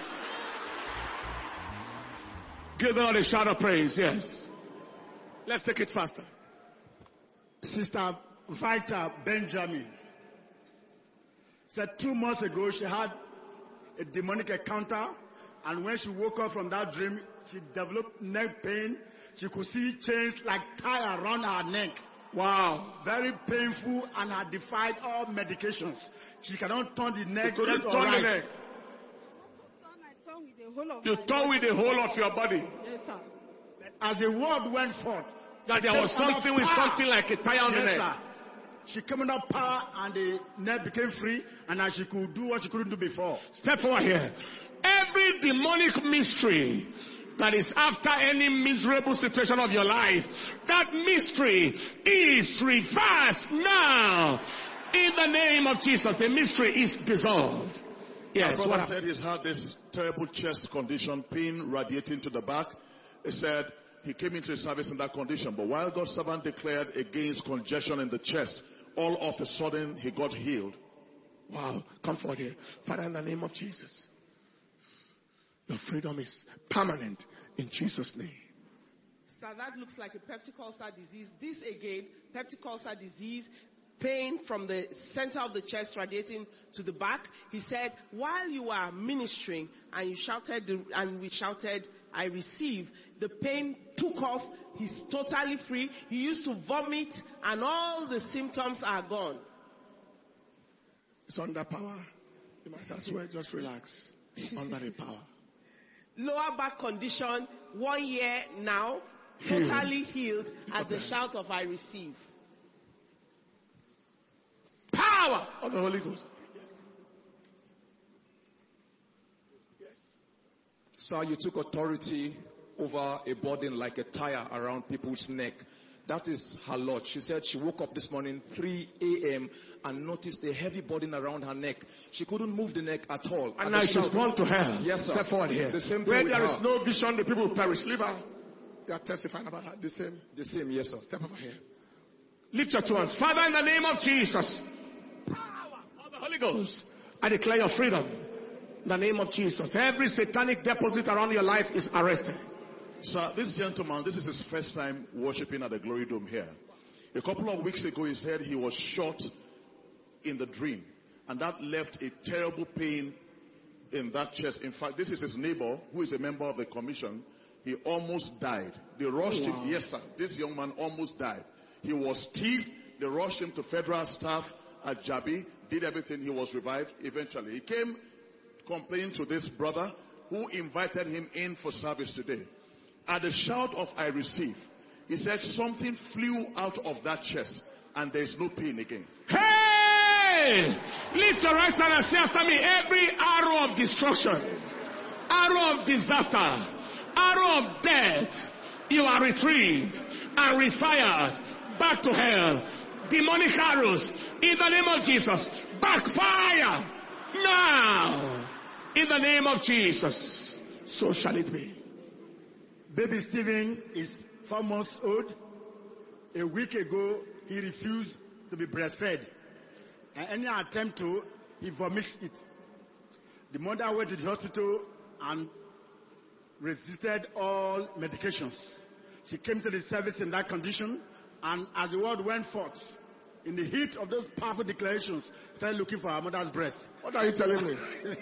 Give the Lord a shout of praise, yes. Let's take it faster. Sister Vita Benjamin said 2 months ago she had a demonic encounter, and when she woke up from that dream, she developed neck pain. She could see chains like tie around her neck. Wow. Very painful, and had defied all medications. She cannot turn the neck left or Turn the right. neck. You You turn with the whole of your body. Yes, sir. As the word went forth, That there was something with something like a tie on the yes, neck. sir. She came under power, and the neck became free, and now she could do what she couldn't do before. Step forward here. Every demonic mystery that is after any miserable situation of your life, that mystery is reversed now. In the name of Jesus, the mystery is dissolved. Yes. My brother said he's had this terrible chest condition, pain radiating to the back. He said he came into the service in that condition, but while God's servant declared against congestion in the chest, all of a sudden he got healed. Wow. Come forward here. Father, in the name of Jesus, your freedom is permanent in Jesus' name. Sir, that looks like a peptic ulcer disease. This again, peptic ulcer disease, pain from the center of the chest radiating to the back. He said, while you are ministering and you shouted, and we shouted, I receive, the pain took off. He's totally free. He used to vomit and all the symptoms are gone. It's under power. You might as well just relax. Under the power. Lower back condition, 1 year now, totally healed at the shout of I receive. Power of the Holy Ghost. Sir, you took authority over a burden like a tire around people's neck. That is her lot. She said she woke up this morning 3 a.m. and noticed a heavy burden around her neck. She couldn't move the neck at all. And now she's gone to hell. Yes, sir. Step forward here. The same thing Where with there her. is no vision, the people will perish. Leave her. They are testifying about her. The same. The same, yes, sir. Step over here. Lift your two hands. Father, in the name of Jesus, Power of the Holy Ghost. I declare your freedom. In the name of Jesus. Every satanic deposit around your life is arrested. Sir, this gentleman, this is his first time worshiping at the Glory Dome here. A couple of weeks ago, he said he was shot in the dream. And that left a terrible pain in that chest. In fact, this is his neighbor, who is a member of the commission. He almost died. They rushed him. Yes, sir. This young man almost died. He was stiff. They rushed him to federal staff at Jabi. Did everything. He was revived eventually. He came complaining to this brother who invited him in for service today. At the shout of I receive, he said something flew out of that chest and there is no pain again. Hey! Lift your right hand and say after me, every arrow of destruction, arrow of disaster, arrow of death, you are retrieved and refired back to hell. Demonic arrows, in the name of Jesus, backfire now. In the name of Jesus, so shall it be. Baby Stephen is 4 months old. A week ago, he refused to be breastfed. And any attempt to, he vomits it. The mother went to the hospital and resisted all medications. She came to the service in that condition, and as the word went forth, in the heat of those powerful declarations, started looking for her mother's breast. What are you telling me?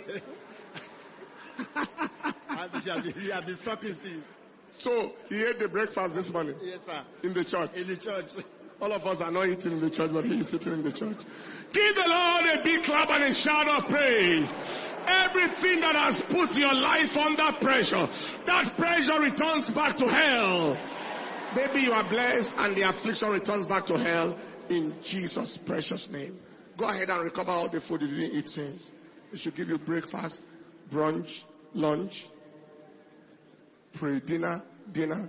He has been sucking since. So, he ate the breakfast this morning? Yes, sir. In the church? In the church. All of us are not eating in the church, but he is sitting in the church. Give the Lord a big clap and a shout of praise. Everything that has put your life under pressure, that pressure returns back to hell. Maybe you are blessed and the affliction returns back to hell in Jesus' precious name. Go ahead and recover all the food you didn't eat since. It should give you breakfast, brunch, lunch, pre-dinner, dinner.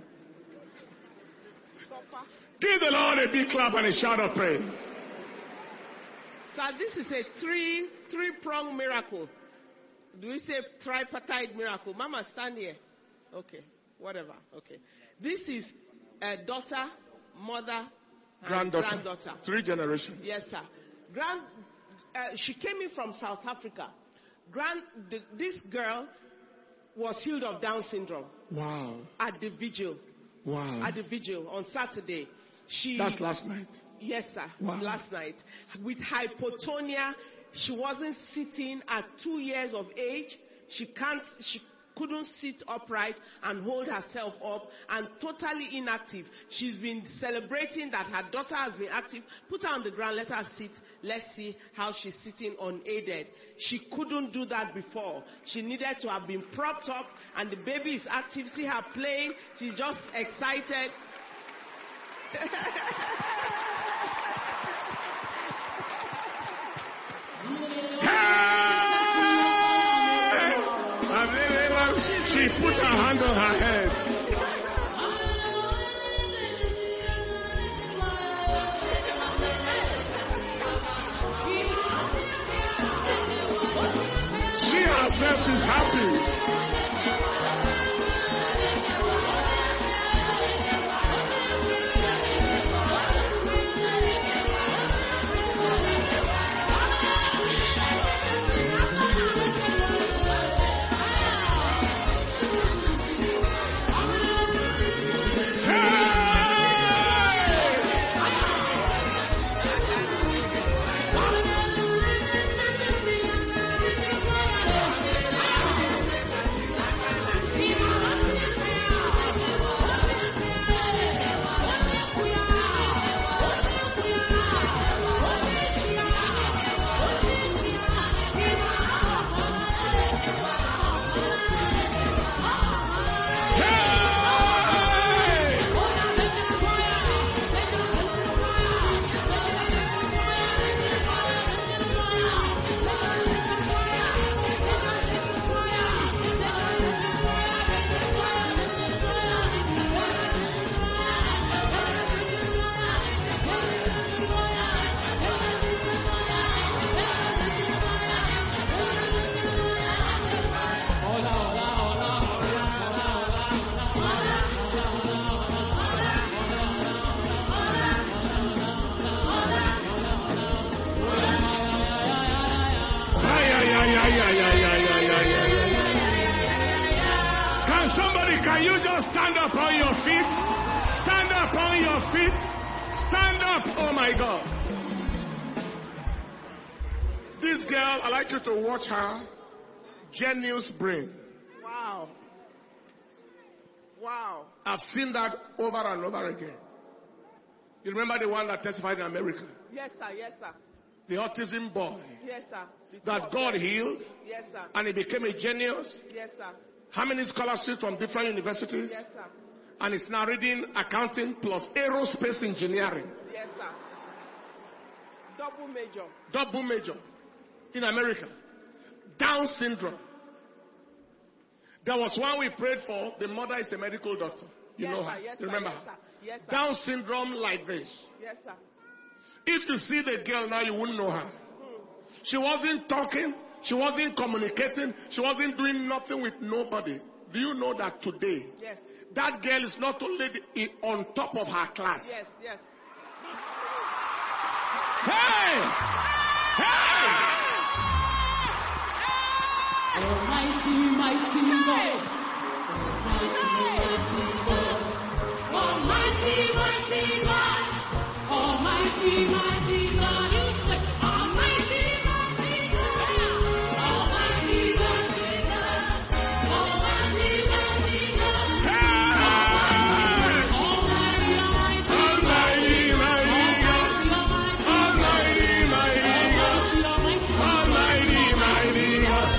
Give the Lord a big clap and a shout of praise. Sir, this is a three-pronged miracle. Do we say tripartite miracle? Mama, stand here. Okay, whatever. Okay. This is a daughter, mother, and granddaughter. 3 generations. Yes, sir. She came in from South Africa. This girl was healed of Down syndrome. Wow. At the vigil. Wow. At the vigil on Saturday. That's last night. Yes, sir. Wow. Last night. With hypotonia, she wasn't sitting at 2 years of age. She couldn't sit upright and hold herself up, and totally inactive. She's been celebrating that her daughter has been active. Put her on the ground, let her sit. Let's see how she's sitting unaided. She couldn't do that before. She needed to have been propped up, and the baby is active. See her playing. She's just excited. She put her hand on her head. She herself is happy. up. Oh my God. This girl, I like you to watch her. Genius brain. Wow. Wow. I've seen that over and over again. You remember the one that testified in America? Yes, sir. Yes, sir. The autism boy. Yes, sir. That God healed. Yes, sir. And he became a genius. Yes, sir. How many scholarships from different universities? Yes, sir. And it's now reading accounting plus aerospace engineering. Yes, sir. Double major. Double major. In America. Down syndrome. There was one we prayed for. The mother is a medical doctor. You know her. Yes, you remember yes, her? Yes, sir. Down syndrome like this. Yes, sir. If you see the girl now, you wouldn't know her. She wasn't talking. She wasn't communicating. She wasn't doing nothing with nobody. Do you know that today? Yes. That girl is not only on top of her class. Yes, yes. Hey! Hey! Almighty, mighty God. Almighty, mighty God. Almighty, mighty God. You say, Almighty, mighty God. Almighty, mighty God. Almighty, mighty God. Almighty, Almighty, mighty God. Almighty, mighty God. Almighty, mighty God.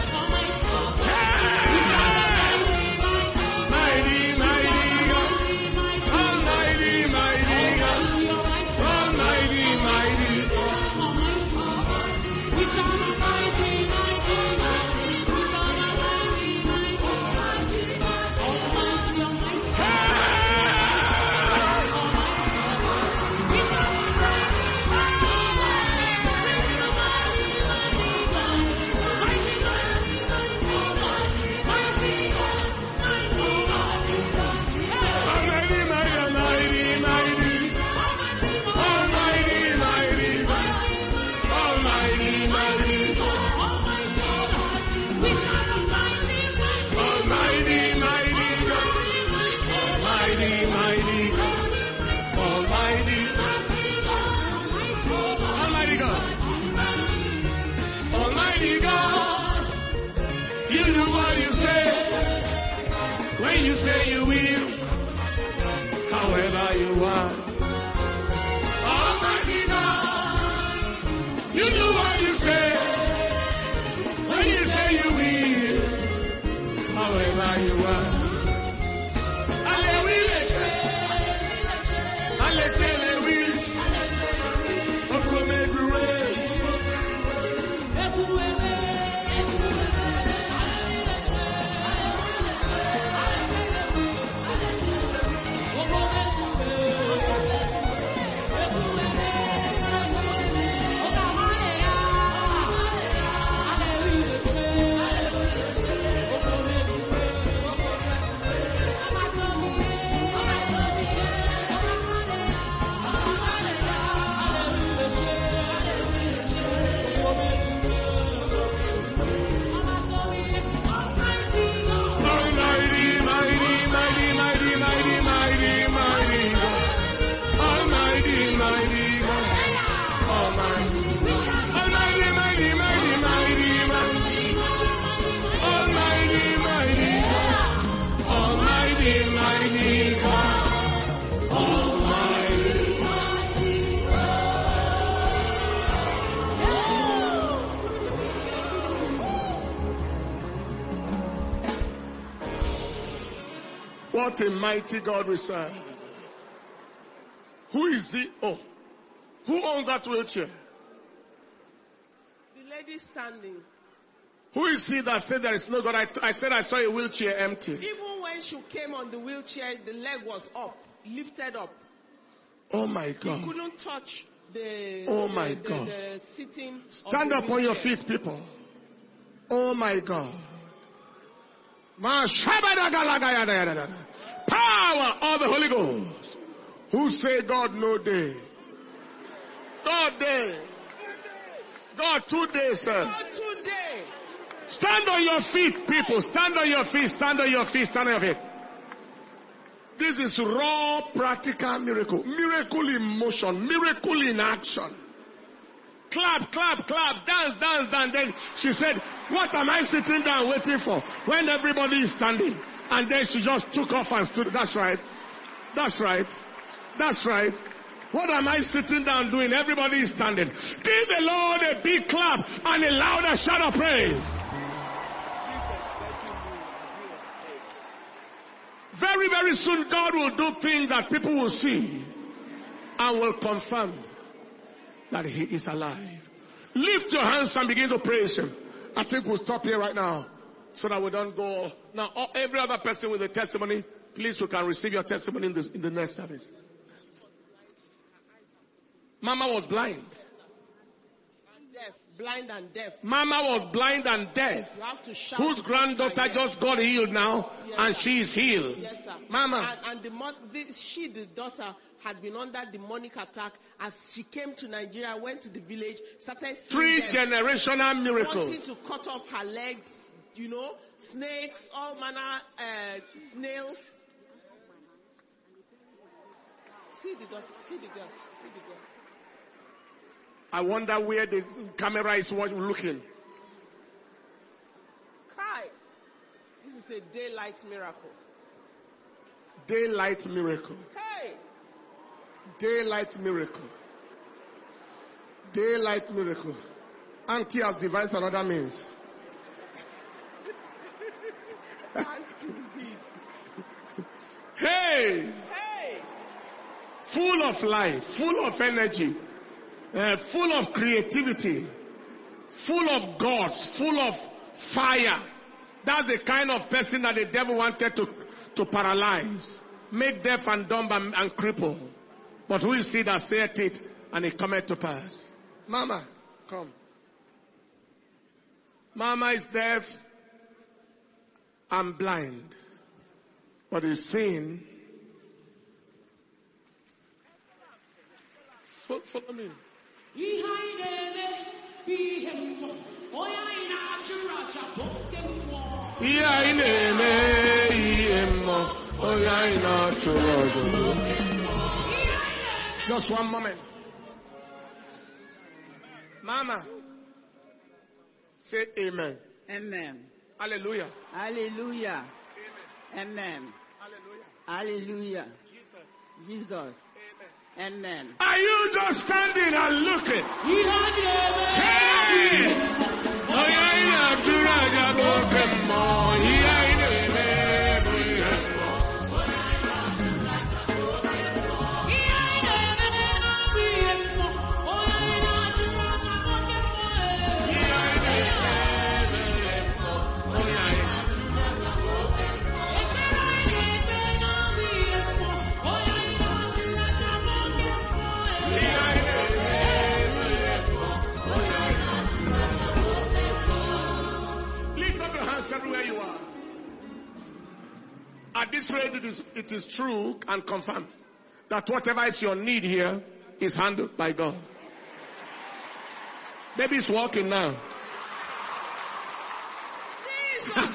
What a mighty God we serve. Who is he? Oh, who owns that wheelchair? The lady standing. Who is he that said there is no God? I said I saw a wheelchair empty. Even when she came on the wheelchair, the leg was up, lifted up. Oh my God. He couldn't touch the. Oh my God. The sitting. Stand up on your feet, people. Oh my God. Power of the Holy Ghost. Who say God no day? God day. God 2 days, sir. God today. Stand on your feet, people. Stand on your feet. Stand on your feet. Stand on your feet. This is raw, practical miracle. Miracle in motion. Miracle in action. Clap, clap, clap, dance, dance, dance. Then she said, what am I sitting down waiting for when everybody is standing? And then she just took off and stood. That's right. That's right. That's right. What am I sitting down doing? Everybody is standing. Give the Lord a big clap and a louder shout of praise. Very, very soon God will do things that people will see and will confirm that He is alive. Lift your hands and begin to praise Him. I think we'll stop here right now so that we don't go. Now, every other person with a testimony, please, you can receive your testimony in the next service. Mama was blind. Deaf, blind and deaf. Mama was blind and deaf. You have to shout. Whose granddaughter just got healed now, Yes, and sir. she is healed. Yes, sir. Mama. And the daughter, had been under demonic attack as she came to Nigeria, went to the village, started seeing them, 3 generational miracles. wanting to cut off her legs, snakes, all manner, snails. See the daughter, see the girl, see the girl. I wonder where the camera is looking. Kai, this is a daylight miracle. Daylight miracle. Hey! Daylight miracle. Daylight miracle. Auntie has devised another means. Hey! Hey! Full of life, full of energy, full of creativity, full of gods, full of fire. That's the kind of person that the devil wanted to paralyze, make deaf and dumb and cripple. But we see that saith it, and it cometh to pass. Mama, come. Mama is deaf and blind, but is seeing. Follow me. Just one moment. Mama, say amen. Amen. Hallelujah. Hallelujah. Amen. Amen. Hallelujah. Hallelujah. Jesus. Jesus. Amen. Are you just standing and looking? Hey! Everywhere you are. At this rate, it is true and confirmed that whatever is your need here is handled by God. Baby is walking now. Jesus!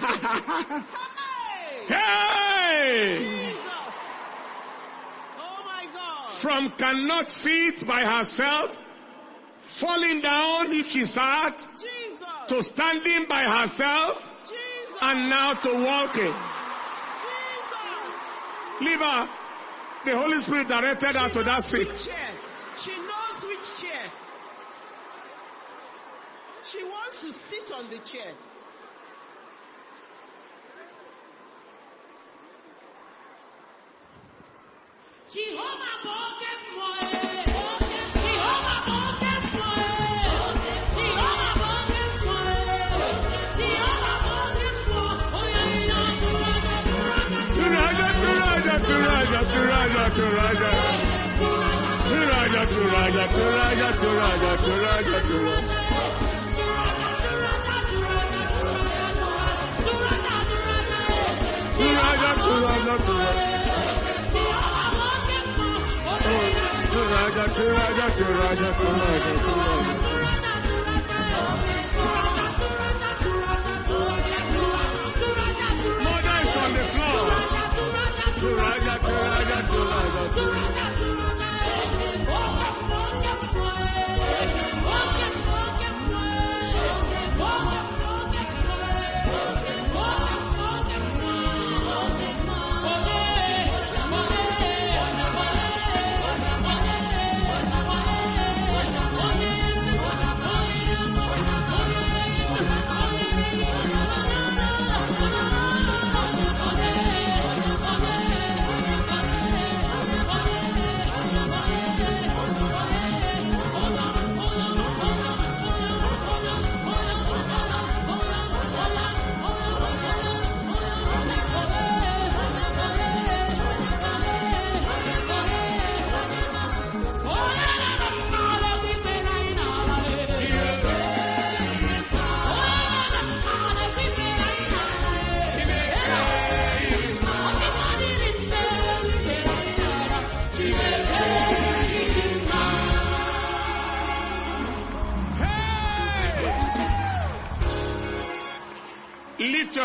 Hey! Jesus! Oh my God! From cannot sit by herself, falling down if she's hurt, Jesus! to standing by herself, Jesus! and now to walking. Jesus! Leave her. The Holy Spirit directed her to that seat. Which chair. She knows which chair. She wants to sit on the chair. Mother is on the floor.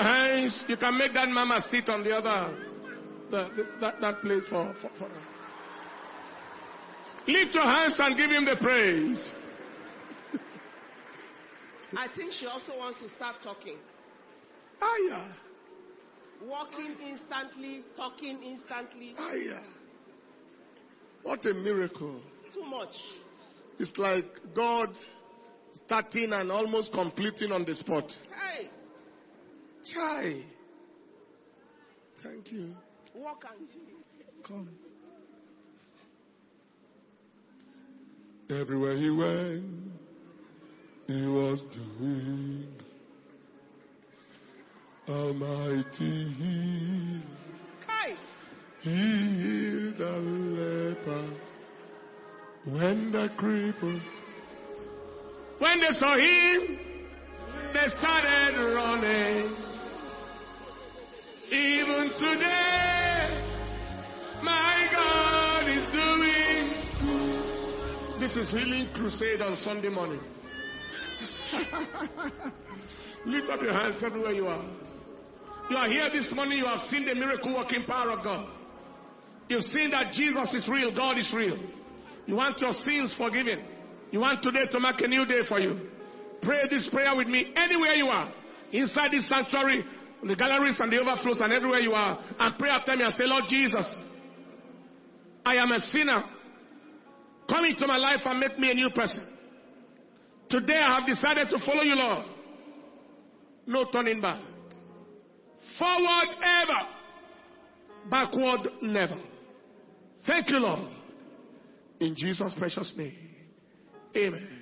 hands. You can make that mama sit on the other, that place for her. Lift your hands and give him the praise. I think she also wants to start talking. Aya. Walking instantly, talking instantly. Aya. What a miracle. Too much. It's like God starting and almost completing on the spot. Hey, Chai. Thank you. walk and Come. Everywhere he went, he was doing Almighty heal. Kai. He healed the leper when the cripple. When they saw him, they started running. Even today, my God is doing. This is Healing Crusade on Sunday morning. Lift up your hands everywhere you are. You are here this morning, you have seen the miracle working power of God. You've seen that Jesus is real, God is real. You want your sins forgiven. You want today to mark a new day for you. Pray this prayer with me anywhere you are. Inside this sanctuary, the galleries and the overflows and everywhere you are. And pray after me and say, Lord Jesus, I am a sinner. Come into my life and make me a new person. Today I have decided to follow you, Lord. No turning back. Forward ever. Backward never. Thank you, Lord. In Jesus' precious name. Amen.